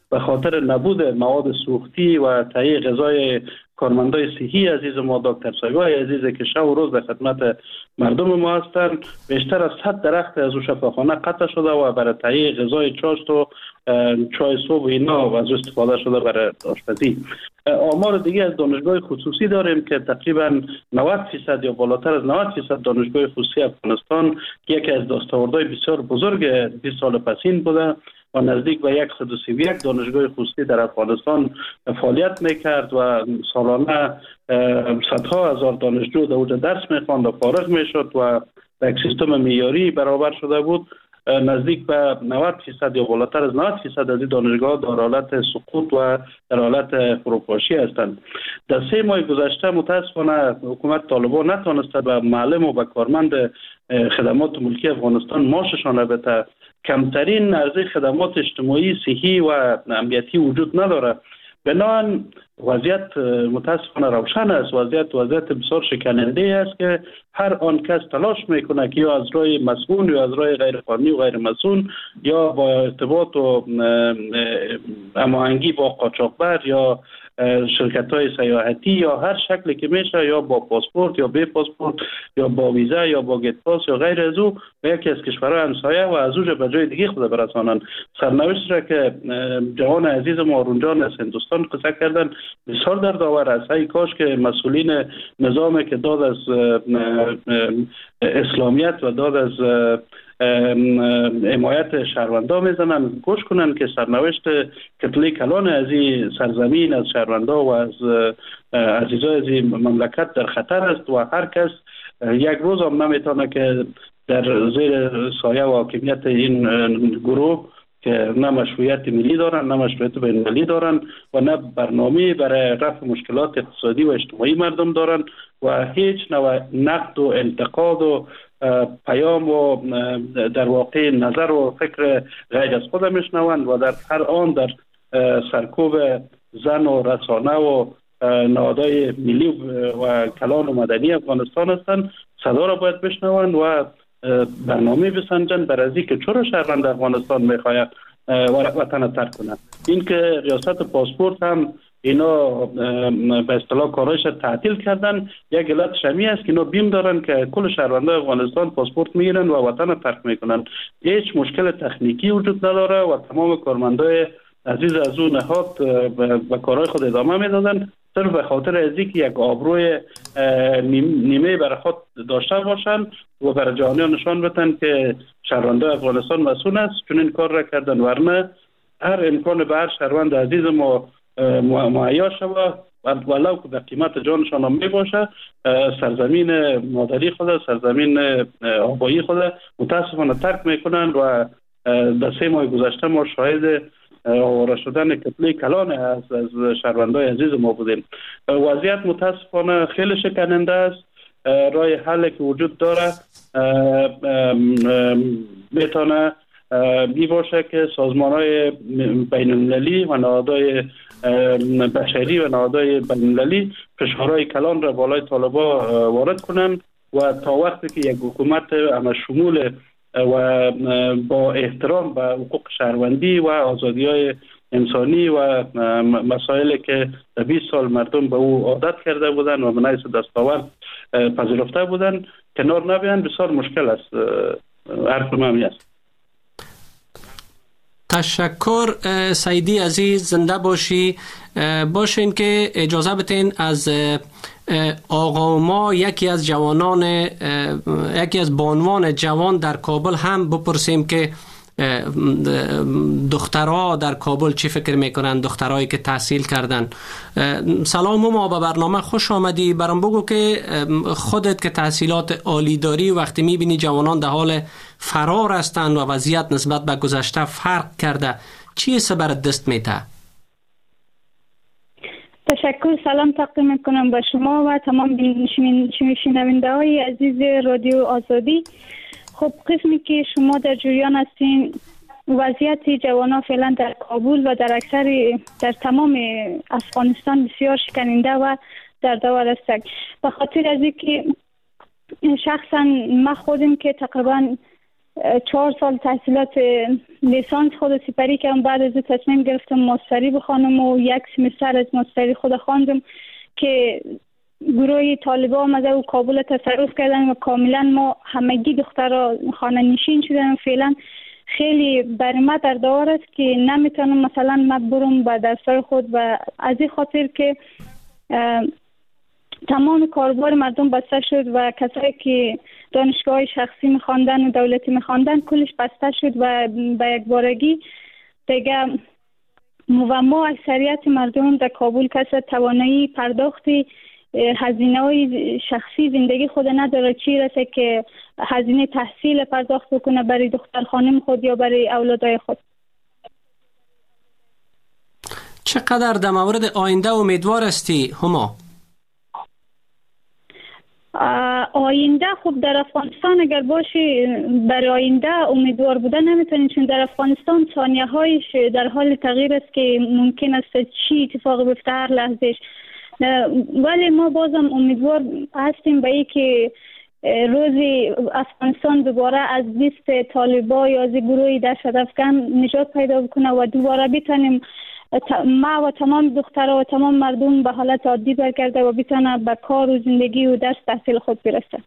به خاطر نبود مواد سوختی و تهیه غذای کارمندای صحی عزیز ما، دکتر صاحبای عزیز که شب و روز در خدمت مردم ما هستند، بیشتر از صد درخت از او شفاخانه قطع شده و برای تهیه غذای چاشت و چای صبح اینا از استفاده شده برای آشپزی. آمار دیگه از دانشگاه خصوصی داریم که تقریبا نود درصد یا بالاتر از نود درصد دانشگاه خصوصی افغانستان یکی از دستاوردهای بسیار بزرگ بیست سال پسین بوده و نزدیک به صد و سی و یک دانشگاه خصوصی در افغانستان فعالیت میکرد و سالانه صدها هزار دانشجو در اونجا درس میخواند و فارغ میشد و به یک سیستم معیاری برابر شده بود. نزدیک به نود درصد یا بالاتر از نود درصد از این دانشگاه در حالت سقوط و در حالت فروپاشی هستند. در سه ماه گذشته متاسفانه حکومت طالبان نتوانسته به معلم و به کارمند خدمات ملکی افغانستان معاششان البته کمترین عرضه خدمات اجتماعی، صحی و امنیتی وجود نداره. بنابراین وضعیت متاسفانه روشن است. وضعیت وضعیت بسیار شکننده است که هر آن کس تلاش میکنه که یا از راه مسئول یا از راه غیر قانونی و غیر مسئول یا با ارتباط و هماهنگی با قاچاقبر یا شرکت های سیاحتی یا هر شکلی که میشه، یا با پاسپورت یا بی پاسپورت یا با ویزا یا با گیت پاس یا غیر از او به یکی از کشورهای همسایه و از اونجا به جای دیگه خود برسانند. سرنوشت را که جوان عزیز ما رونجان از هندوستان قصه کردن بسیار دردآور است. ای کاش که مسئولین نظامی که داد از اسلامیت و داد از حمایت شهروندا میزنن گوش کنن که سرنوشت کتله کلان از این سرزمین، از شهروندا و از عزیزای از این مملکت در خطر است و هر کس یک روز هم نمیتونه که در زیر سایه و حاکمیت این گروه که نه مشروعیت ملی دارن نه مشروعیت بین‌المللی دارن و نه برنامه برای رفع مشکلات اقتصادی و اجتماعی مردم دارن و هیچ نوع نقد و انتقاد و پیام و در واقع نظر و فکر غیر از خود میشنوند و در هر آن در سرکوب زن و رسانه و نهادهای ملی و کلان و مدنی افغانستان هستند. صدا را باید بشنوند و برنامه بسنجن بر از اینکه چرا شهروند افغانستان میخواید وطن ترک کنند. این که ریاست پاسپورت هم اینا به اصطلاح کارایش تعطیل کردن، یک علت شمی است که اینا بیم دارن که کل شهروندان افغانستان پاسپورت میگیرن و وطن ترک میکنن. هیچ مشکل تکنیکی وجود نداره و تمام کارمندای عزیز از اون نهاد به کارهای خود ادامه میدادن صرف به خاطر از اینکه یک آبروی نیمه برای خود داشته باشن و برای جهانیان نشان بدن که شهروندان افغانستان مسئول است. چون این کار را کردن، ورنه هر امکان به هر شهروند عزیز ما مهیا شود ولو که به قیمت جانشان هم می باشه سرزمین مادری خود، سرزمین آبایی خود متاسفانه ترک میکنن و در سه ماه گذشته ما شاهد آواره شدن کتله کلان از از شهروندای عزیز ما بودیم. وضعیت متاسفانه خیلی شکننده است. راه حل که وجود داره میتونه می باشه که سازمان‌های بین‌المللی و نهادهای بشری و نهادهای بین‌المللی فشارهای کلان را بالای طالبان وارد کنند و تا وقتی که یک حکومت همه شمول و با احترام به حقوق شهروندی و آزادی‌های انسانی و مسائلی که بیست سال مردم به او عادت کرده بودند و به حیث دستاورد پذیرفته بودند کنار نبیان بسیار مشکل است. حرف من است. تشکر سیدی عزیز، زنده باشی. باشین که اجازه بتین از آقا ما یکی از جوانان یکی از بانوان جوان در کابل هم بپرسیم که دخترها در کابل چی فکر میکنن، دخترهایی که تحصیل کردن. سلام ما به برنامه خوش آمدی. برام بگو که خودت که تحصیلات عالی داری وقتی میبینی جوانان در حال فرار هستند و وضعیت نسبت به گذشته فرق کرده، چی برات دست میته؟ تشکر. سلام تقدیم میکنم به شما و تمام شنونده های عزیز رادیو آزادی. خب قسمی که شما در جریان هستین وضعیت جوانان فعلا در کابل و در اکثر در تمام افغانستان بسیار شکننده و دردآور است. به خاطر از اینکه شخصا ما خودم که تقریبا چهار سال تحصیلات لیسانس خود سپری کردم. بعد از تصمیم گرفتم ماستری بخوانم و یک سمستر از ماستری خود خواندم که گروه طالبان آمده و کابل تصرف کردن و کاملا ما همگی دخترها خانه نشین شدن. فعلا خیلی بر ما در دار است که نمیتونم مثلا من برم به درسای خود و از این خاطر که تمام کاربار مردم بسته شد و کسایی که دانشگاه شخصی میخواندن و دولتی میخواندن کلش بسته شد و به یک بارگی دیگه و ما اکثریت مردم در کابل کسی توانایی پرداختی هزینه های شخصی زندگی خود نداره، چی رسه که هزینه تحصیل پرداخت بکنه برای دختر خانم خود یا برای اولادای خود. چقدر در مورد آینده امیدوار هستی هما؟ آینده خوب در افغانستان اگر باشی برای آینده امیدوار بودن نمیتونی، چون در افغانستان ثانیه هایش در حال تغییر است که ممکن است چی اتفاق بیفته هر لحظهش. ولی ما بازم امیدوار هستیم به این که روزی افغانستان دوباره از لیست طالبان یا از گروه دهشت افکن نجات پیدا بکنه و دوباره بتونیم ما و تمام دخترها و تمام مردم به حالت عادی برگرده و بتونه به کار و زندگی و درس تحصیل خود برسه.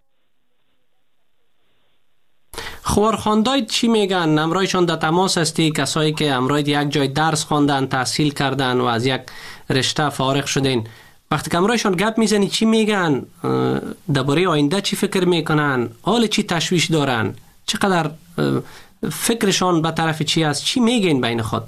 خبرخواندای چی میگن؟ امرایشان در تماس هستی؟ کسایی که امرای یک جای درس خواندن، تحصیل کردن و از یک رشته فارغ شدین، وقتی که امرایشان گپ میزنی چی میگن؟ درباره آینده چی فکر میکنن؟ حال چی تشویش دارن؟ چقدر فکرشان به طرف چی است؟ چی میگین بین خود؟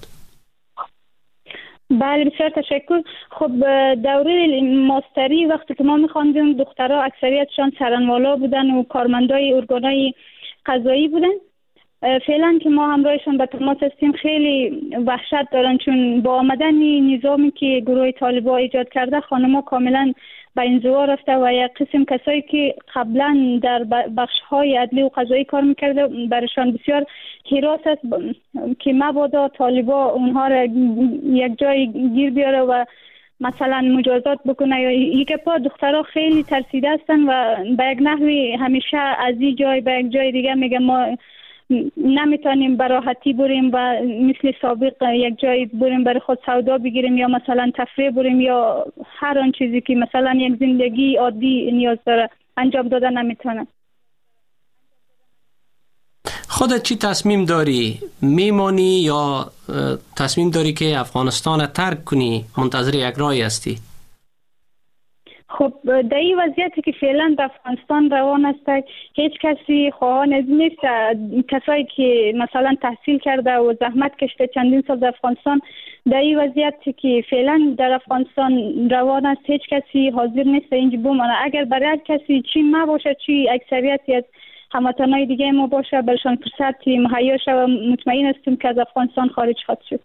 بله بسیار تشکر. خب دوره ماستری وقتی که ما میخواندیم دخترها اکثریتشان سرنوالا بودن و کارمندای ارگانای قضایی بودن. فعلا که ما همراهشان به تماس هستیم خیلی وحشت دارن، چون با آمدن نظامی که گروه طالبان ایجاد کرده خانم‌ها کاملا به انزوا رفته و یک قسم کسایی که قبلا در بخش‌های عدلی و قضایی کار میکرده برشان بسیار هراس است که مبادا طالبان اونها را یک جای گیر بیاره و مثلا مجازات بکنه. یا یک پا دخترها خیلی ترسیده هستن و به یک نحوی همیشه از این جای به یک جای دیگه میگه ما نمیتونیم براحتی بریم و مثل سابق یک جای بریم برای خود سودا بگیریم یا مثلا تفریح بریم یا هر آن چیزی که مثلا یک زندگی عادی نیاز داره انجام داده نمیتونه. خودت چی تصمیم داری؟ میمانی یا تصمیم داری که افغانستان ترک کنی؟ منتظر یک رای هستی؟ خب در این وضعیتی که فعلا در افغانستان روان است هیچ کسی خواهان از نیست. کسایی که مثلا تحصیل کرده و زحمت کشته چندین سال در افغانستان در این وضعیتی که فعلا در افغانستان روان است هیچ کسی حاضر نیست اینجا بمانه. اگر برای کسی چی ما باشه چی اکثریتی از هموطنای دیگه ما باشه برشان فرصت مهیا شود مطمئن هستیم که از افغانستان خارج خواهد شد.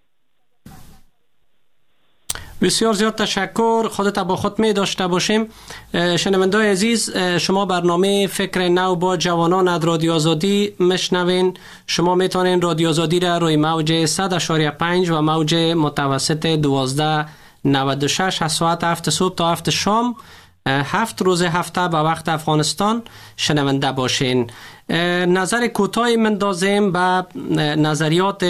بسیار زیاد تشکر. خودت با خود می داشته باشیم. شنونده‌های عزیز، شما برنامه فکر نو با جوانان از رادیو آزادی مشنوین. شما میتونین رادیو آزادی را روی موج صد اشاریه پنج و موج متوسط دوازده نود و شش از ساعت هفت صبح تا هفت شام هفت روز هفته به وقت افغانستان شنونده باشین. نظر کوتاهی مندازیم به نظریات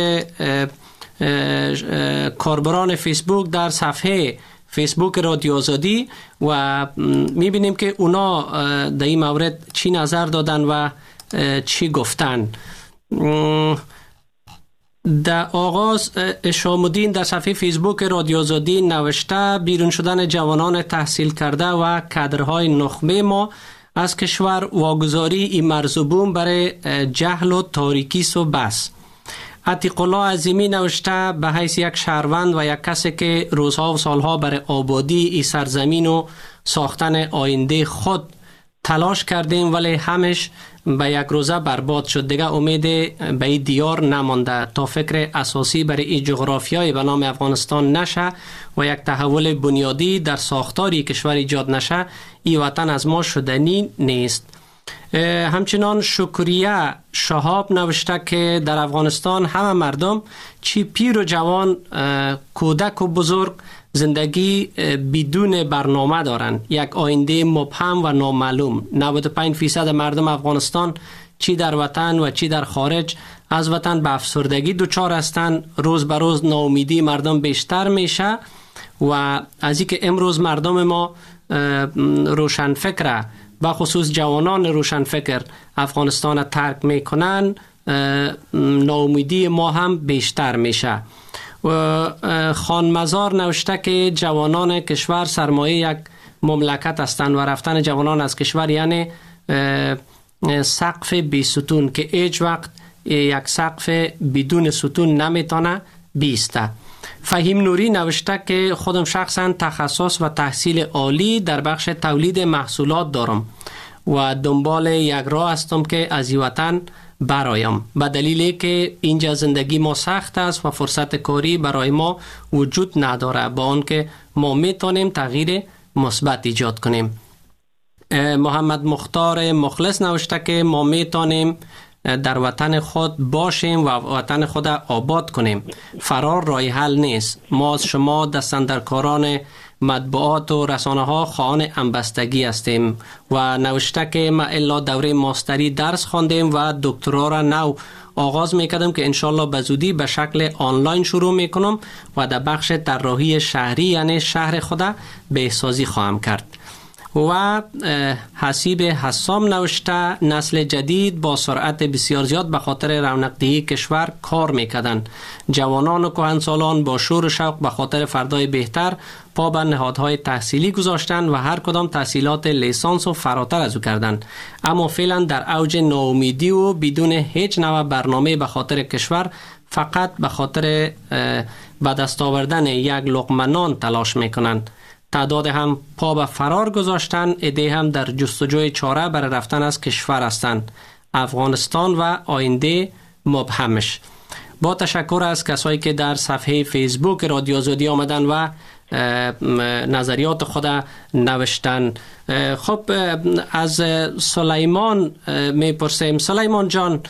کاربران فیسبوک در صفحه فیسبوک رادیو آزادی و میبینیم که اونا در این مورد چی نظر دادن و چی گفتن. در آغاز شامودین در صفحه فیسبوک رادیو آزادی نوشته بیرون شدن جوانان تحصیل کرده و کادرهای نخبه ما از کشور واگذاری ای مرزبون برای جهل و تاریکی و بس. عتیق الله عظیمی نوشته به حیث یک شهروند و یک کسی که روزها و سالها برای آبادی ای سرزمین و ساختن آینده خود تلاش کردیم ولی همش به یک روزه برباد شد. دیگه امید به این دیار نمانده تا فکر اساسی برای این جغرافیای به نام افغانستان نشه و یک تحول بنیادی در ساختاری کشور ایجاد نشه این وطن از ما شدنی نیست. همچنان شکریه شهاب نوشته که در افغانستان همه مردم چی پیر و جوان کودک و بزرگ زندگی بدون برنامه دارند، یک آینده مبهم و نامعلوم. نود و پنج فیصد مردم افغانستان چی در وطن و چی در خارج از وطن به افسردگی دچار هستند. روز به روز ناامیدی مردم بیشتر میشه و از اینکه امروز مردم ما روشنفکر به خصوص جوانان روشنفکر افغانستان ترک میکنن، ناامیدی ما هم بیشتر میشه. و خان مزار نوشته که جوانان کشور سرمایه یک مملکت هستند و رفتن جوانان از کشور یعنی سقف بی ستون که هیچ وقت یک سقف بدون ستون نمیتونه بیسته. فهیم نوری نوشته که خودم شخصا تخصص و تحصیل عالی در بخش تولید محصولات دارم و دنبال یک راه هستم که از این وطن برایم، به دلیلی که اینجا زندگی ما سخت است و فرصت کاری برای ما وجود نداره، با آن که ما میتونیم تغییر مثبت ایجاد کنیم. محمد مختار مخلص نوشته که ما میتونیم در وطن خود باشیم و وطن خود آباد کنیم. فرار راه حل نیست. ما از شما دستاندرکاران مطبوعات و رسانه ها خواهان همبستگی هستیم. و نوشته که ما الا دوره ماستری درس خواندیم و دکترا را نو آغاز میکردم که انشالله به زودی به شکل آنلاین شروع میکنم و در بخش طراحی شهری یعنی شهر خود بهسازی خواهم کرد. و حسیب حسام نوشته نسل جدید با سرعت بسیار زیاد به خاطر رونق‌دهی کشور کار میکردند. جوانان و کهنسالان با شور و شوق به خاطر فردای بهتر پا به نهادهای تحصیلی گذاشتند و هر کدام تحصیلات لیسانس و فراتر از او کردند. اما فعلا در اوج ناامیدی و بدون هیچ نوع برنامه به خاطر کشور فقط به خاطر به دست آوردن یک لقمه نان تلاش میکنند. تعداد هم پا به فرار گذاشتن، عده هم در جستجوی چاره برای رفتن از کشور هستند. افغانستان و آینده مبهمش. با تشکر از کسایی که در صفحه فیسبوک رادیو آزادی آمدن و نظریات خود نوشتن. خب از سلیمان میپرسیم. سلیمان جان،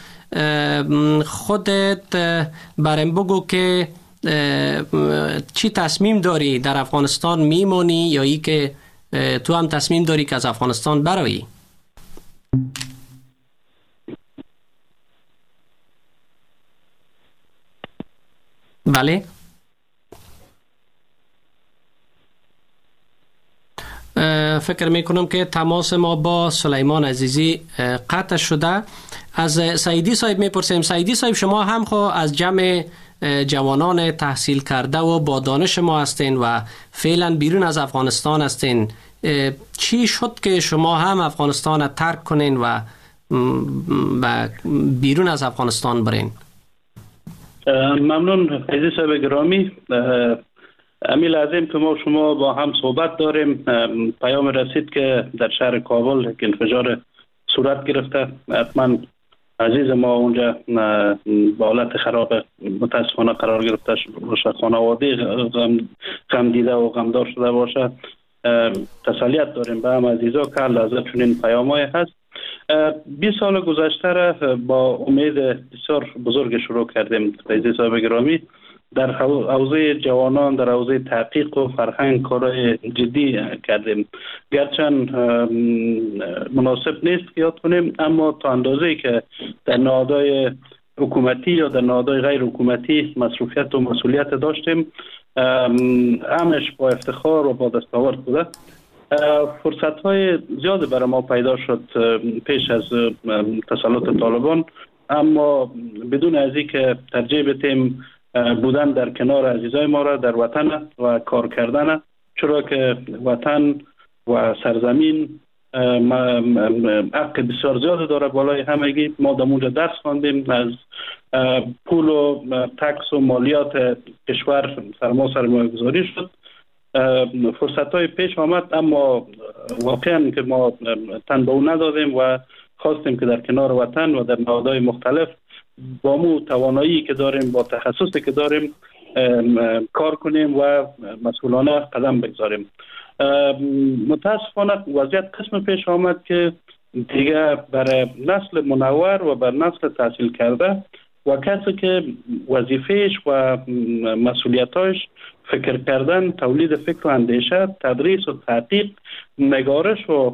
خودت برام بگو که چی تصمیم داری؟ در افغانستان میمونی یا ای که تو هم تصمیم داری که از افغانستان برایی؟ بله. فکر میکنم که تماس ما با سلیمان عزیزی قطع شده. از سعیدی صاحب میپرسیم. سعیدی صاحب، شما هم خو از جمع جوانان تحصیل کرده و با دانش ما هستین و فعلا بیرون از افغانستان هستین. چی شد که شما هم افغانستان ترک کنین و بیرون از افغانستان برین؟ ممنون فیضی صاحب گرامی. امی لازم که ما شما با هم صحبت داریم. پیام رسید که در شهر کابل که انفجار صورت گرفته. حتما عزیز ما اونجا با حالت خراب متاسفانه قرار گرفته باشه، خانواده غم, غم دیده و غمدار شده باشه. تسلیت داریم به هم عزیزا که لحظه چنین پیامای هست. بیست سال گذشته را با امید بسیار بزرگ شروع کردیم فیضی صاحب گرامی. در حوزه جوانان، در حوزه تحقیق و فرهنگ کارهای جدی کردیم. گرچند مناسب نیست که یاد کنیم، اما تا اندازه‌ای که در نهادهای حکومتی یا در نهادهای غیر حکومتی مصروفیت و مسئولیت داشتیم، همش با افتخار و با دستاورد بوده. فرصت‌های زیاد برای ما پیدا شد پیش از تسلط طالبان، اما بدون از اینکه ترجیح بدیم بودن در کنار عزیزای ما را در وطن و کار کردن، چرا که وطن و سرزمین حق بسیار زیاد داره بالای همگی. ما در اونجا درس خواندیم، از پول و تکس و مالیات کشور سرما سرمایه گذاری شد. فرصت های پیش آمد، اما واقعا که ما تن به اون ندادیم و خواستیم که در کنار وطن و در نهادهای مختلف با مو توانایی که داریم، با تخصصی که داریم کار کنیم و مسئولانه قدم بگذاریم. متاسفانه وضعیت قسم پیش آمد که دیگه برای نسل منور و بر نسل تحصیل کرده و کسی که وظیفهش و مسئولیتاش فکر کردن، تولید فکر و اندیشه، تدریس و تحقیق، نگارش و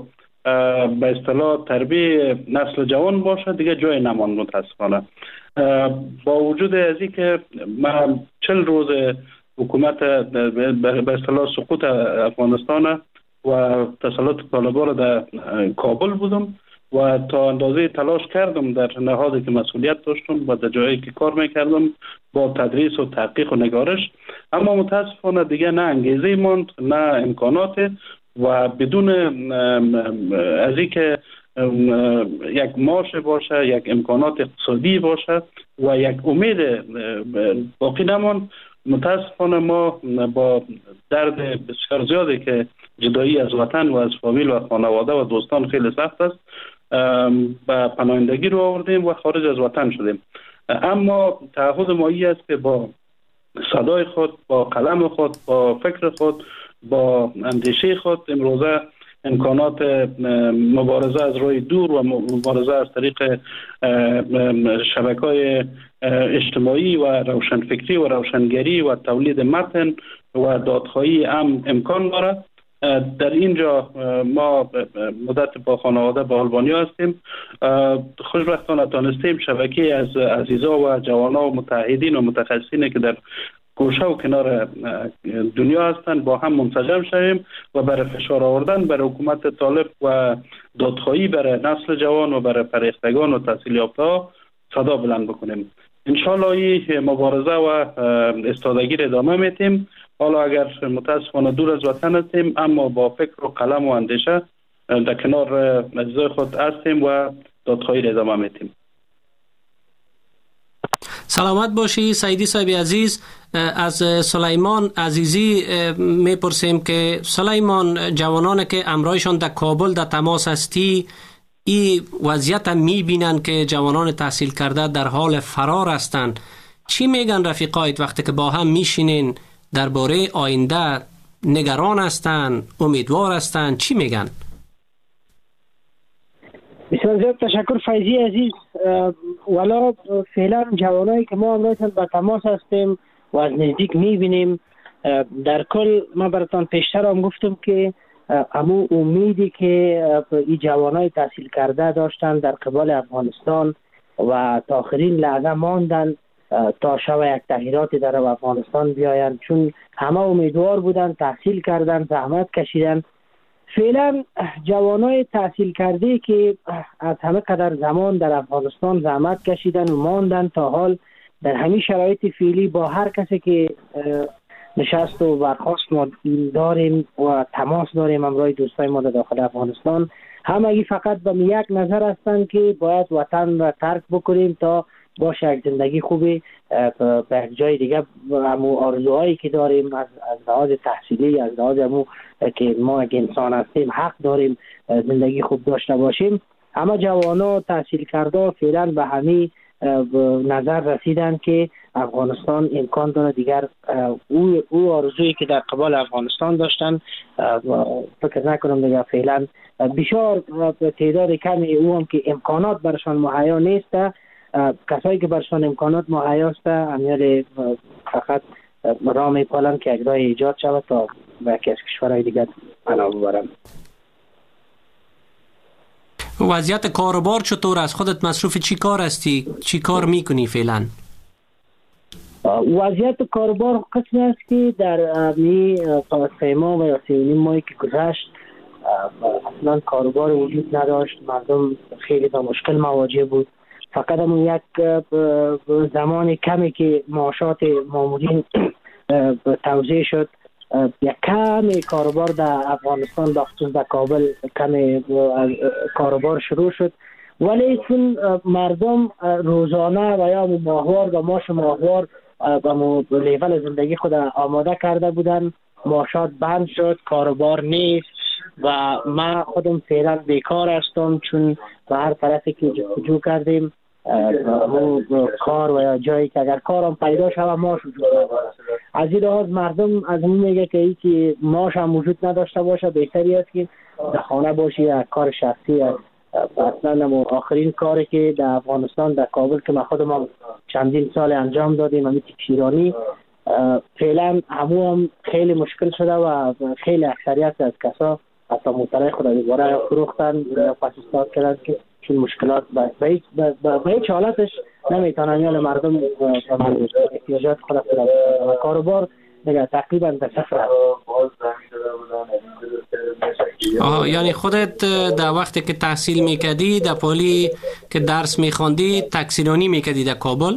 به اصطلاح تربیه نسل جوان باشه دیگه جای نماند متاسفانه. با وجود از این که من چل روز حکومت به اصطلاح سقوط افغانستان و تسلط طالبان در کابل بودم و تا اندازه تلاش کردم در نهادی که مسئولیت داشتم و در جایی که کار میکردم با تدریس و تحقیق و نگارش، اما متاسفانه دیگه نه انگیزه ماند نه امکانات و بدون از این که یک معاش باشه، یک امکانات اقتصادی باشه و یک امید باقی نماند. متاسفانه ما با درد بسیار زیادی که جدایی از وطن و از فامیل و خانواده و دوستان خیلی سخت است به پناهندگی رو آوردیم و خارج از وطن شدیم. اما تعهد ما این است که با صدای خود، با قلم خود، با فکر خود، با اندیشه خود امروزه امکانات مبارزه از روی دور و مبارزه از طریق شبکه‌های اجتماعی و روشنفکری و روشنگری و تولید متن و دادخواهی هم امکان داره. در اینجا ما مدت با خانواده با آلبانیا هستیم. خوشبختانه تانستیم شبکه از عزیزا و جوانا و متحدین و متخصصین که در گوشه و کنار دنیا هستند با هم منسجم شویم و برای فشار آوردن برای حکومت طالب و دادخواهی برای نسل جوان و برای فریختگان و تحصیل یافته صدا بلند بکنیم. انشالله این مبارزه و استادگی را ادامه میتیم. حالا اگر متاسفانه دور از وطن هستیم اما با فکر و قلم و اندیشه در کنار عزیزای خود هستیم و دادخواهی را ادامه میتیم. سلامت باشی سیدی صاحب عزیز. از سلیمان عزیزی میپرسیم که سلیمان، جوانان که امرایشان در کابل در تماس هستی این وضعیت میبینن که جوانان تحصیل کرده در حال فرار هستند، چی میگن رفیقایت وقتی که با هم میشینین درباره آینده؟ نگران هستند، امیدوار هستند، چی میگن؟ بسیار زیاد تشکر فیضی عزیز. والا فعلا جوانایی که ما امروز با تماس هستیم و از نزدیک میبینیم، در کل ما براتان پیشتر هم گفتم که امو امیدی که این جوانای تحصیل کرده داشتن در قبال افغانستان و تا آخرین لحظه ماندن تا شب یک تغییراتی در افغانستان بیاین، چون همه امیدوار بودن، تحصیل کردن، زحمت کشیدن. فعلا جوانای تحصیل کرده که از همه قدر زمان در افغانستان زحمت کشیدن و ماندن تا حال در همین شرایط فعلی با هر کسی که نشست و برخواست ما داریم و تماس داریم امروی دوستای ما در داخل افغانستان، همگی فقط به یک نظر هستند که باید وطن را ترک بکنیم تا باشه یک زندگی خوبی به جای دیگه. همون آرزوهایی که داریم از از لحاظ تحصیلی، از لحاظ همون که ما یک انسان هستیم حق داریم زندگی خوب داشته باشیم. اما جوانا تحصیل کرده فعلا به همین نظر رسیدن که افغانستان امکان داره دیگر او او آرزویی که در قبال افغانستان داشتن، فکر نکنم دیگر فعلا بسیار تعداد کمی او هم که امکانات برشان مهیا نیست. کسایی که برشان امکانات مهیا است امیال فقط راه میپالن که یک راه ایجاد شود تا به یکی از کشورهای دیگر پناه ببرن. وضعیت کاروبار چطور؟ از خودت مصروف چی کار هستی؟ چی کار میکنی فعلا؟ وضعیت کاروبار قسمی است که در می سه ماه و یا سه و نیم ماهی که گذشت اصلا کاروبار وجود نداشت. مردم خیلی با مشکل مواجه بود. فقط همون یک زمان کمی که معاشات مامورین توزیع شد، یک کمی کاروبار در افغانستان بخصوص در کابل کمی کاروبار شروع شد، ولی چون مردم روزانه و یا ماهوار و ماش ماهوار با لیول زندگی خود آماده کرده بودن، معاشات بند شد، کاروبار نیست و ما خودم فعلا بیکار هستم، چون به هر طرفی که جستجو کردیم کار و یا جایی که اگر کارم پیدا شود ماش وجود نداره. از این لحاظ مردم از این میگه که هیچی ماش هم وجود نداشته باشه، بهتری است که در خانه باشی یا کار شخصی. اصلا آخرین کاری که در افغانستان در کابل که ما خودم چندین سال انجام دادیم همی تکشیرانی، فعلا همو هم خیلی مشکل شده و خیلی اکثریت از کسا حتی موترهای خود دوباره فروختن یا پس استاد کردن که چون مشکلات به هیچ حالتش نمیتونن یا مردم احتیاجات خود پورا کنن. کاروبار دیگه تقریبا در صفر است. آه یعنی خودت در وقتی که تحصیل میکردی در پولی که درس میخوندی تاکسیرانی میکردی در کابل؟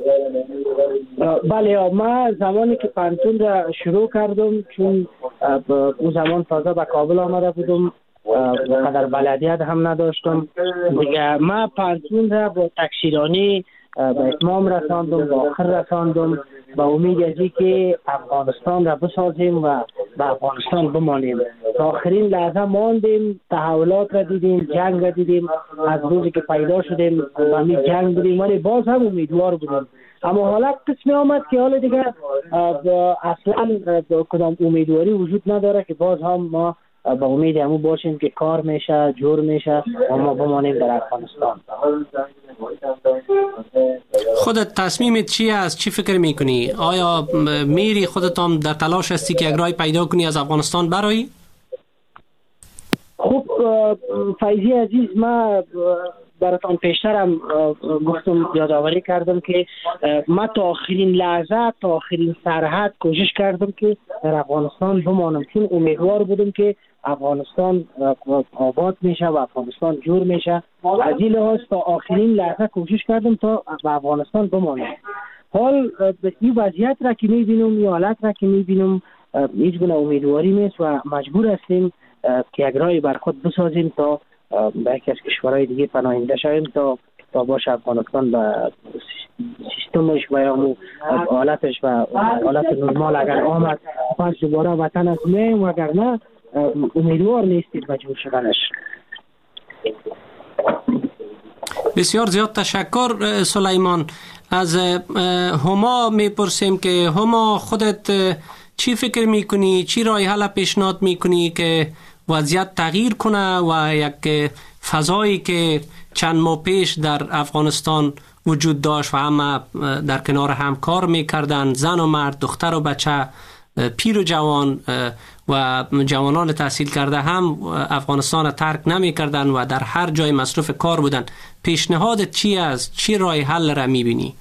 بله، ما زمانی که پانتون را شروع کردم چون اون زمان تازه به کابل آمده بودم قدر بلدیت هم نداشتم دیگه، ما پانتون را با تاکسیرانی به اتمام رساندم، به آخر رساندم با امید ازی که افغانستان را بسازیم و به افغانستان بمانیم. تا آخرین لحظه ماندیم، تحولات را دیدیم، جنگ را دیدیم، از روزی که پیدا شدیم با همین جنگ بودیم ولی باز هم امیدوار بودیم. اما حالا قسمی آمد که حالا دیگه اصلا کدام امیدواری وجود نداره که باز هم ما با امید همون باشیم که کار میشه، جور میشه و ما بمانیم در افغانستان. خودت تصمیمت چی است؟ چی فکر میکنی؟ آیا میری خودت هم در تلاش هستی که یک راه پیدا کنی از افغانستان برایی؟ خوب فیضی عزیز، ما براتان پیشترم گفتم، یادآوری کردم که ما تا آخرین لحظه، تا آخرین سرحد کوشش کردم که در افغانستان بمانم، چون امیدوار بودم که افغانستان آباد میشه و افغانستان جور میشه. از این لحاظ تا آخرین لحظه کوشش کردم تا به افغانستان بمانم. حال این وضعیت را که میبینم، این حالت را که میبینم، هیچ گونه امیدواری نیست و مجبور هستیم که یک راهی بر خود بسازیم تا به یکی از کشورهای دیگه پناهنده شویم تا تا باشه افغانستان به سیستمش و یا حالتش و حالت نرمال اگر آمد پس دوباره وطن از میم و اگر نه امیدوار نیستید به جور شدنش. بسیار زیاد تشکر سلیمان. از هما میپرسیم که هما خودت چی فکر میکنی، چی راه حل پیشنهاد میکنی که وضعیت تغییر کنه و یک فضایی که چند ماه پیش در افغانستان وجود داشت و همه در کنار هم کار میکردن، زن و مرد، دختر و بچه، پیر و جوان و جوانان تحصیل کرده هم افغانستان ترک نمیکردن و در هر جای مصروف کار بودن. پیشنهادت چی است؟ چی راه حل را میبینی؟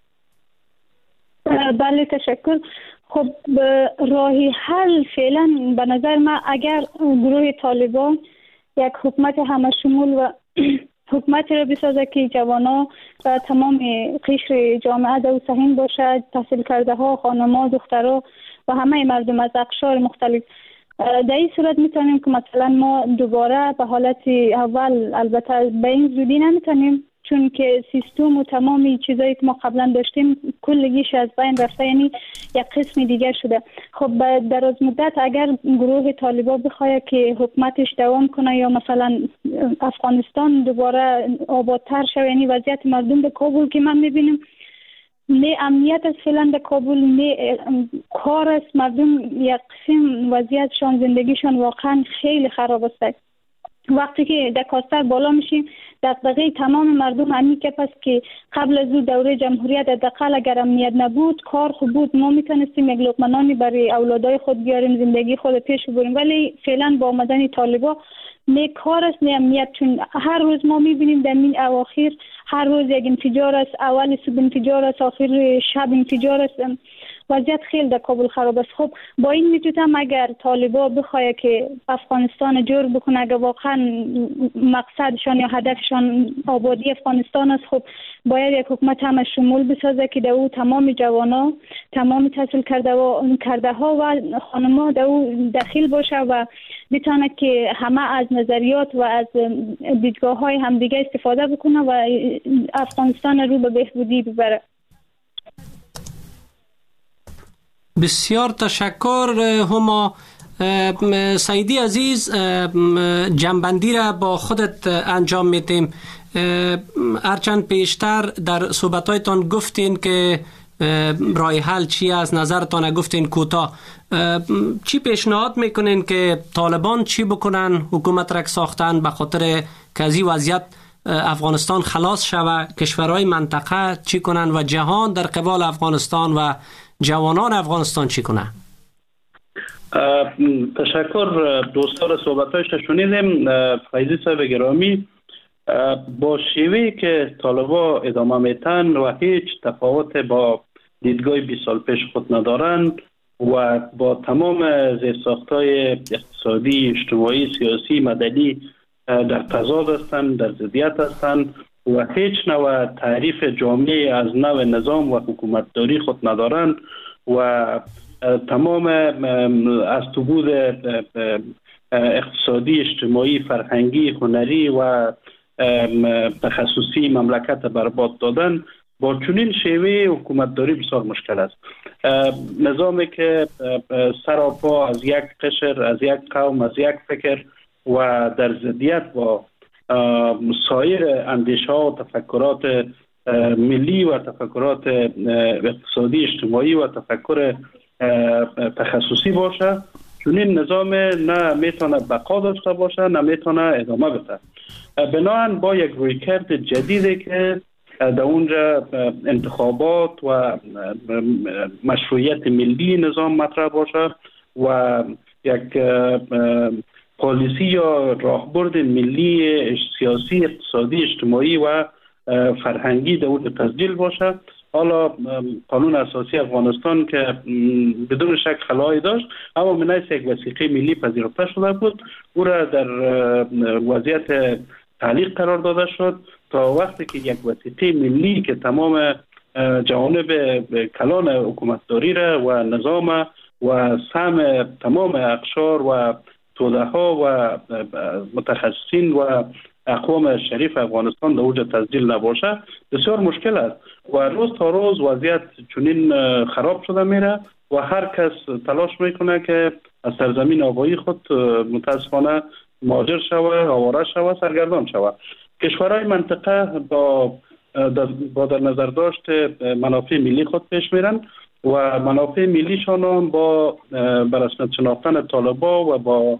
بله تشکر. خب راهی حل فعلا به نظر من اگر گروه طالبان یک حکومت همه شمول و حکومت را بسازه که جوانا و تمام قشر جامعه در سهم باشد، تحصیل کرده ها، خانم‌ها، دخترها و همه مردم از اقشار مختلف، در این صورت میتونیم که مثلا ما دوباره به حالت اول، البته به این زودی نمیتونیم چون که سیستم و تمامی چیزایی که ما قبلا داشتیم کلگیش از بین رفته، یعنی یک قسم دیگه شده. خب در از مدت اگر گروه طالبان بخواد که حکومتش دوام کنه یا مثلا افغانستان دوباره آبادتر شود، یعنی وضعیت مردم به کابل که من میبینیم نه امنیت است فعلا در کابل، نه کار است، مردم یک قسم وضعیتشان، زندگیشان واقعا خیلی خراب است. وقتی که در کاستر بالا میشیم دغدغه تمام مردم همین که پس که قبل از دوره جمهوریت حداقل اگر امنیت نبود، کار خوب بود، ما میتونستیم یک لقمه نانی برای اولادای خود بیاریم، زندگی خود پیش ببریم. ولی فعلا با آمدن طالبان نه کار است نه امنیت، چون هر روز ما میبینیم در این اواخر هر روز یک انفجار است، اول صبح انفجار است، آخر شب انفجار است. وضعیت خیلی در کابل خراب است. خب با این میتونم اگر طالبان بخواد که افغانستان جور بکنه، اگر واقعا مقصدشان یا هدفشان آبادی افغانستان است، خب باید یک حکومت همه شمول بسازه که در او تمام جوانا، تمام تحصیل کرده و کرده ها و خانم‌ها در او داخل باشه و بتونه که همه از نظریات و از دیدگاه های همدیگه استفاده بکنه و افغانستان رو به بهبودی ببره. بسیار تشکر هما. سیدی عزیز، جنبندی را با خودت انجام میتیم. هرچند پیشتر در صحبتایتان گفتین که راه حل چی است، نظرتان گفتین کوتاه. چی پیشنهاد میکنین که طالبان چی بکنن، حکومت را ساختن به خاطر که از این وضعیت افغانستان خلاص شود، کشورهای منطقه چی کنن و جهان در قبال افغانستان و جوانان افغانستان چی کنن؟ تشکر دوستان، صحبتایش شنیدیم. فیضی صاحب گرامی، با شیوهی که طالبا ادامه میتن و هیچ تفاوت با دیدگاه بیست سال پیش خود ندارند و با تمام زیرساخت‌های اقتصادی، اجتماعی، سیاسی، مدنی در تضاد هستند، در ضدیت هستند و هیچ نوع تعریف جامعی از نوع نظام و حکومتداری خود ندارند و تمام از تو بود اقتصادی، اجتماعی، فرهنگی، هنری و تخصصی مملکت برباد دادن. با چنین شیوه حکومتداری بسیار مشکل است. نظامی که سراپا از یک قشر، از یک قوم، از یک فکر و در ضدیت با سایر اندیشه ها و تفکرات ملی و تفکرات اقتصادی، اجتماعی و تفکر تخصصی باشه، چنین نظام نه میتونه بقا داشته باشه نه میتونه ادامه بده. بنابراین با یک رویکرد جدیدی که در اونجا انتخابات و مشروعیت ملی نظام مطرح باشه و یک پالیسی یا راهبرد ملی سیاسی، اقتصادی، اجتماعی و فرهنگی در اونجا تسجیل باشه. حالا قانون اساسی افغانستان که بدون شک خلایی داشت، اما من حیث یک وثیقه ملی پذیرفته شده بود، او را در وضعیت تعلیق قرار داده شد تا وقتی که یک وثیقه ملی که تمام جوانب کلان حکومتداری را و نظام و سهم تمام اقشار و توده ها و متخصصین و اقوام شریف افغانستان در اوج تسجیل نباشه، بسیار مشکل است و روز تا روز وضعیت چنین خراب شده میره و هر کس تلاش میکنه که از سرزمین آبایی خود متاسفانه مهاجر شوه، آواره شوه، سرگردان شوه. کشورهای منطقه با با در نظر داشت منافع ملی خود پیش میرن و منافع ملیشان هم با برسمت شناختن طالبا و با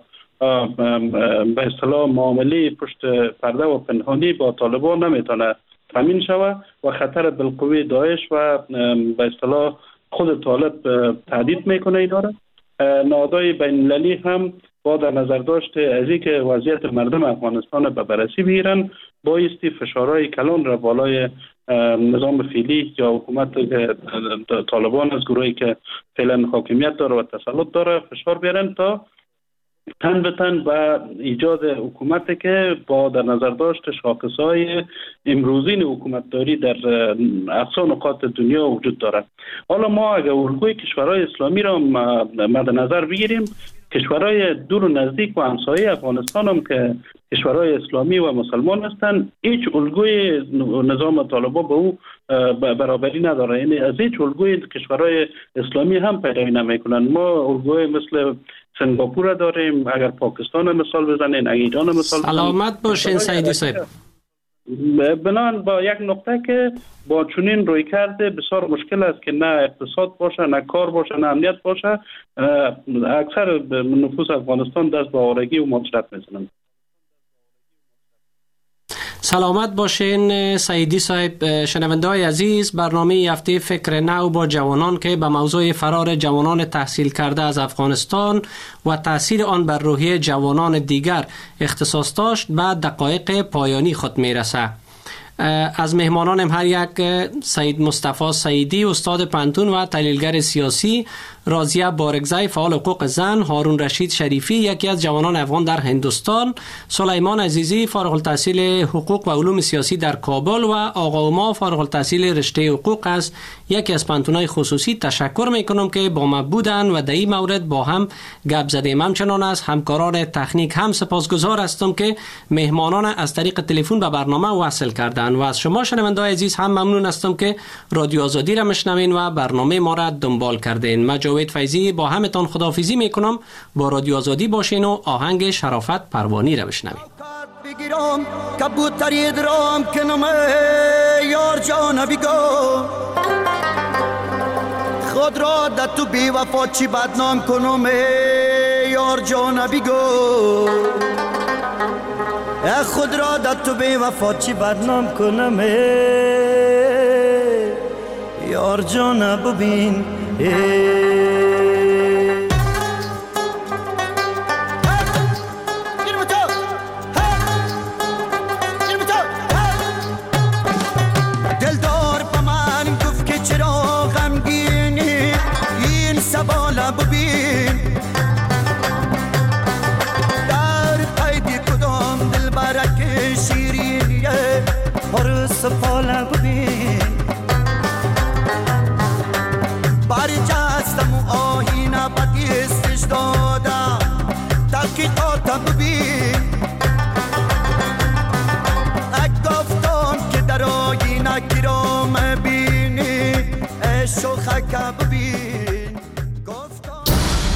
به اصطلاح معامله پشت پرده و پنهانی با طالبا نمیتونه تامین شوه و خطر بالقوه داعش و به اصطلاح خود طالب تهدید میکنه اینا را. نهادهای بین المللی هم با در نظر داشت از اینکه وضعیت مردم افغانستان به بررسی بگیرن، بایستی فشارهای کلان را بالای نظام فعلی یا حکومت طالبان از گروهی که فعلا حاکمیت داره و تسلط داره فشار بیارن تا تن به تن و ایجاد حکومتی که با در نظر داشت شاخصهای امروزین حکومتداری در اقصا نقاط دنیا وجود داره. حالا ما اگر الگوی کشورهای اسلامی را مد نظر بگیریم، کشورهای دور و نزدیک و همسایه افغانستان هم که کشورهای اسلامی و مسلمان هستند، هیچ الگوی نظام طالبان به او برابری نداره. یعنی از هیچ الگوی کشورهای اسلامی هم پیروی نمیکنن. ما الگوی مثل سنگاپور داریم، اگر پاکستان مثال بزنین، اگر ایران مثال بزنین. سلامت باشین سیدی صاحب. بنان با یک نقطه که با چنین روی کرده بسیار مشکل است که نه اقتصاد باشه، نه کار باشه، نه امنیت باشه. اکثر نفوس افغانستان دست به آوارگی و مهاجرت میزنند. سلامت باشین سیدی صاحب. شنونده‌های عزیز، برنامه هفته فکر نو با جوانان که به موضوع فرار جوانان تحصیل کرده از افغانستان و تاثیر آن بر روحیه جوانان دیگر اختصاص داشت به دقایق پایانی خود میرسه. از مهمانانم هر یک سید مصطفی سیدی استاد پانتون و تحلیلگر سیاسی، راضیه بارگزی فعال حقوق زن، هارون رشید شریفی یکی از جوانان افغان در هندوستان، سلیمان عزیزی فارغ التحصیل حقوق و علوم سیاسی در کابل و آقا ما فارغ التحصیل رشته حقوق است یکی از پانتونای خصوصی تشکر میکنم که با ما بودن و در این مورد با هم گپ زدیم. همچنان از همکاران تکنیک هم سپاسگزار هستم که مهمانان از طریق تلفن به برنامه وصل کردند و از شما شنونده‌های عزیز هم ممنون هستم که رادیو آزادی را میشنوین و برنامه ما را دنبال کردین. جاوید فیضی با همتان خداحافظی میکنم. با رادیو آزادی باشین و آهنگ شرافت پروانی را بشنوین. بگیرم کبوتری درام کنم یار جان بگو خود را در تو بی وفا چی بدنام کنم یار جان بگو خود را در تو بی وفا چی بدنام کنم یار جان ببین سفاله ببین در قید کدام دل برک شیرینیه پر سفاله ببین برجستم و آهینه بدی استجدام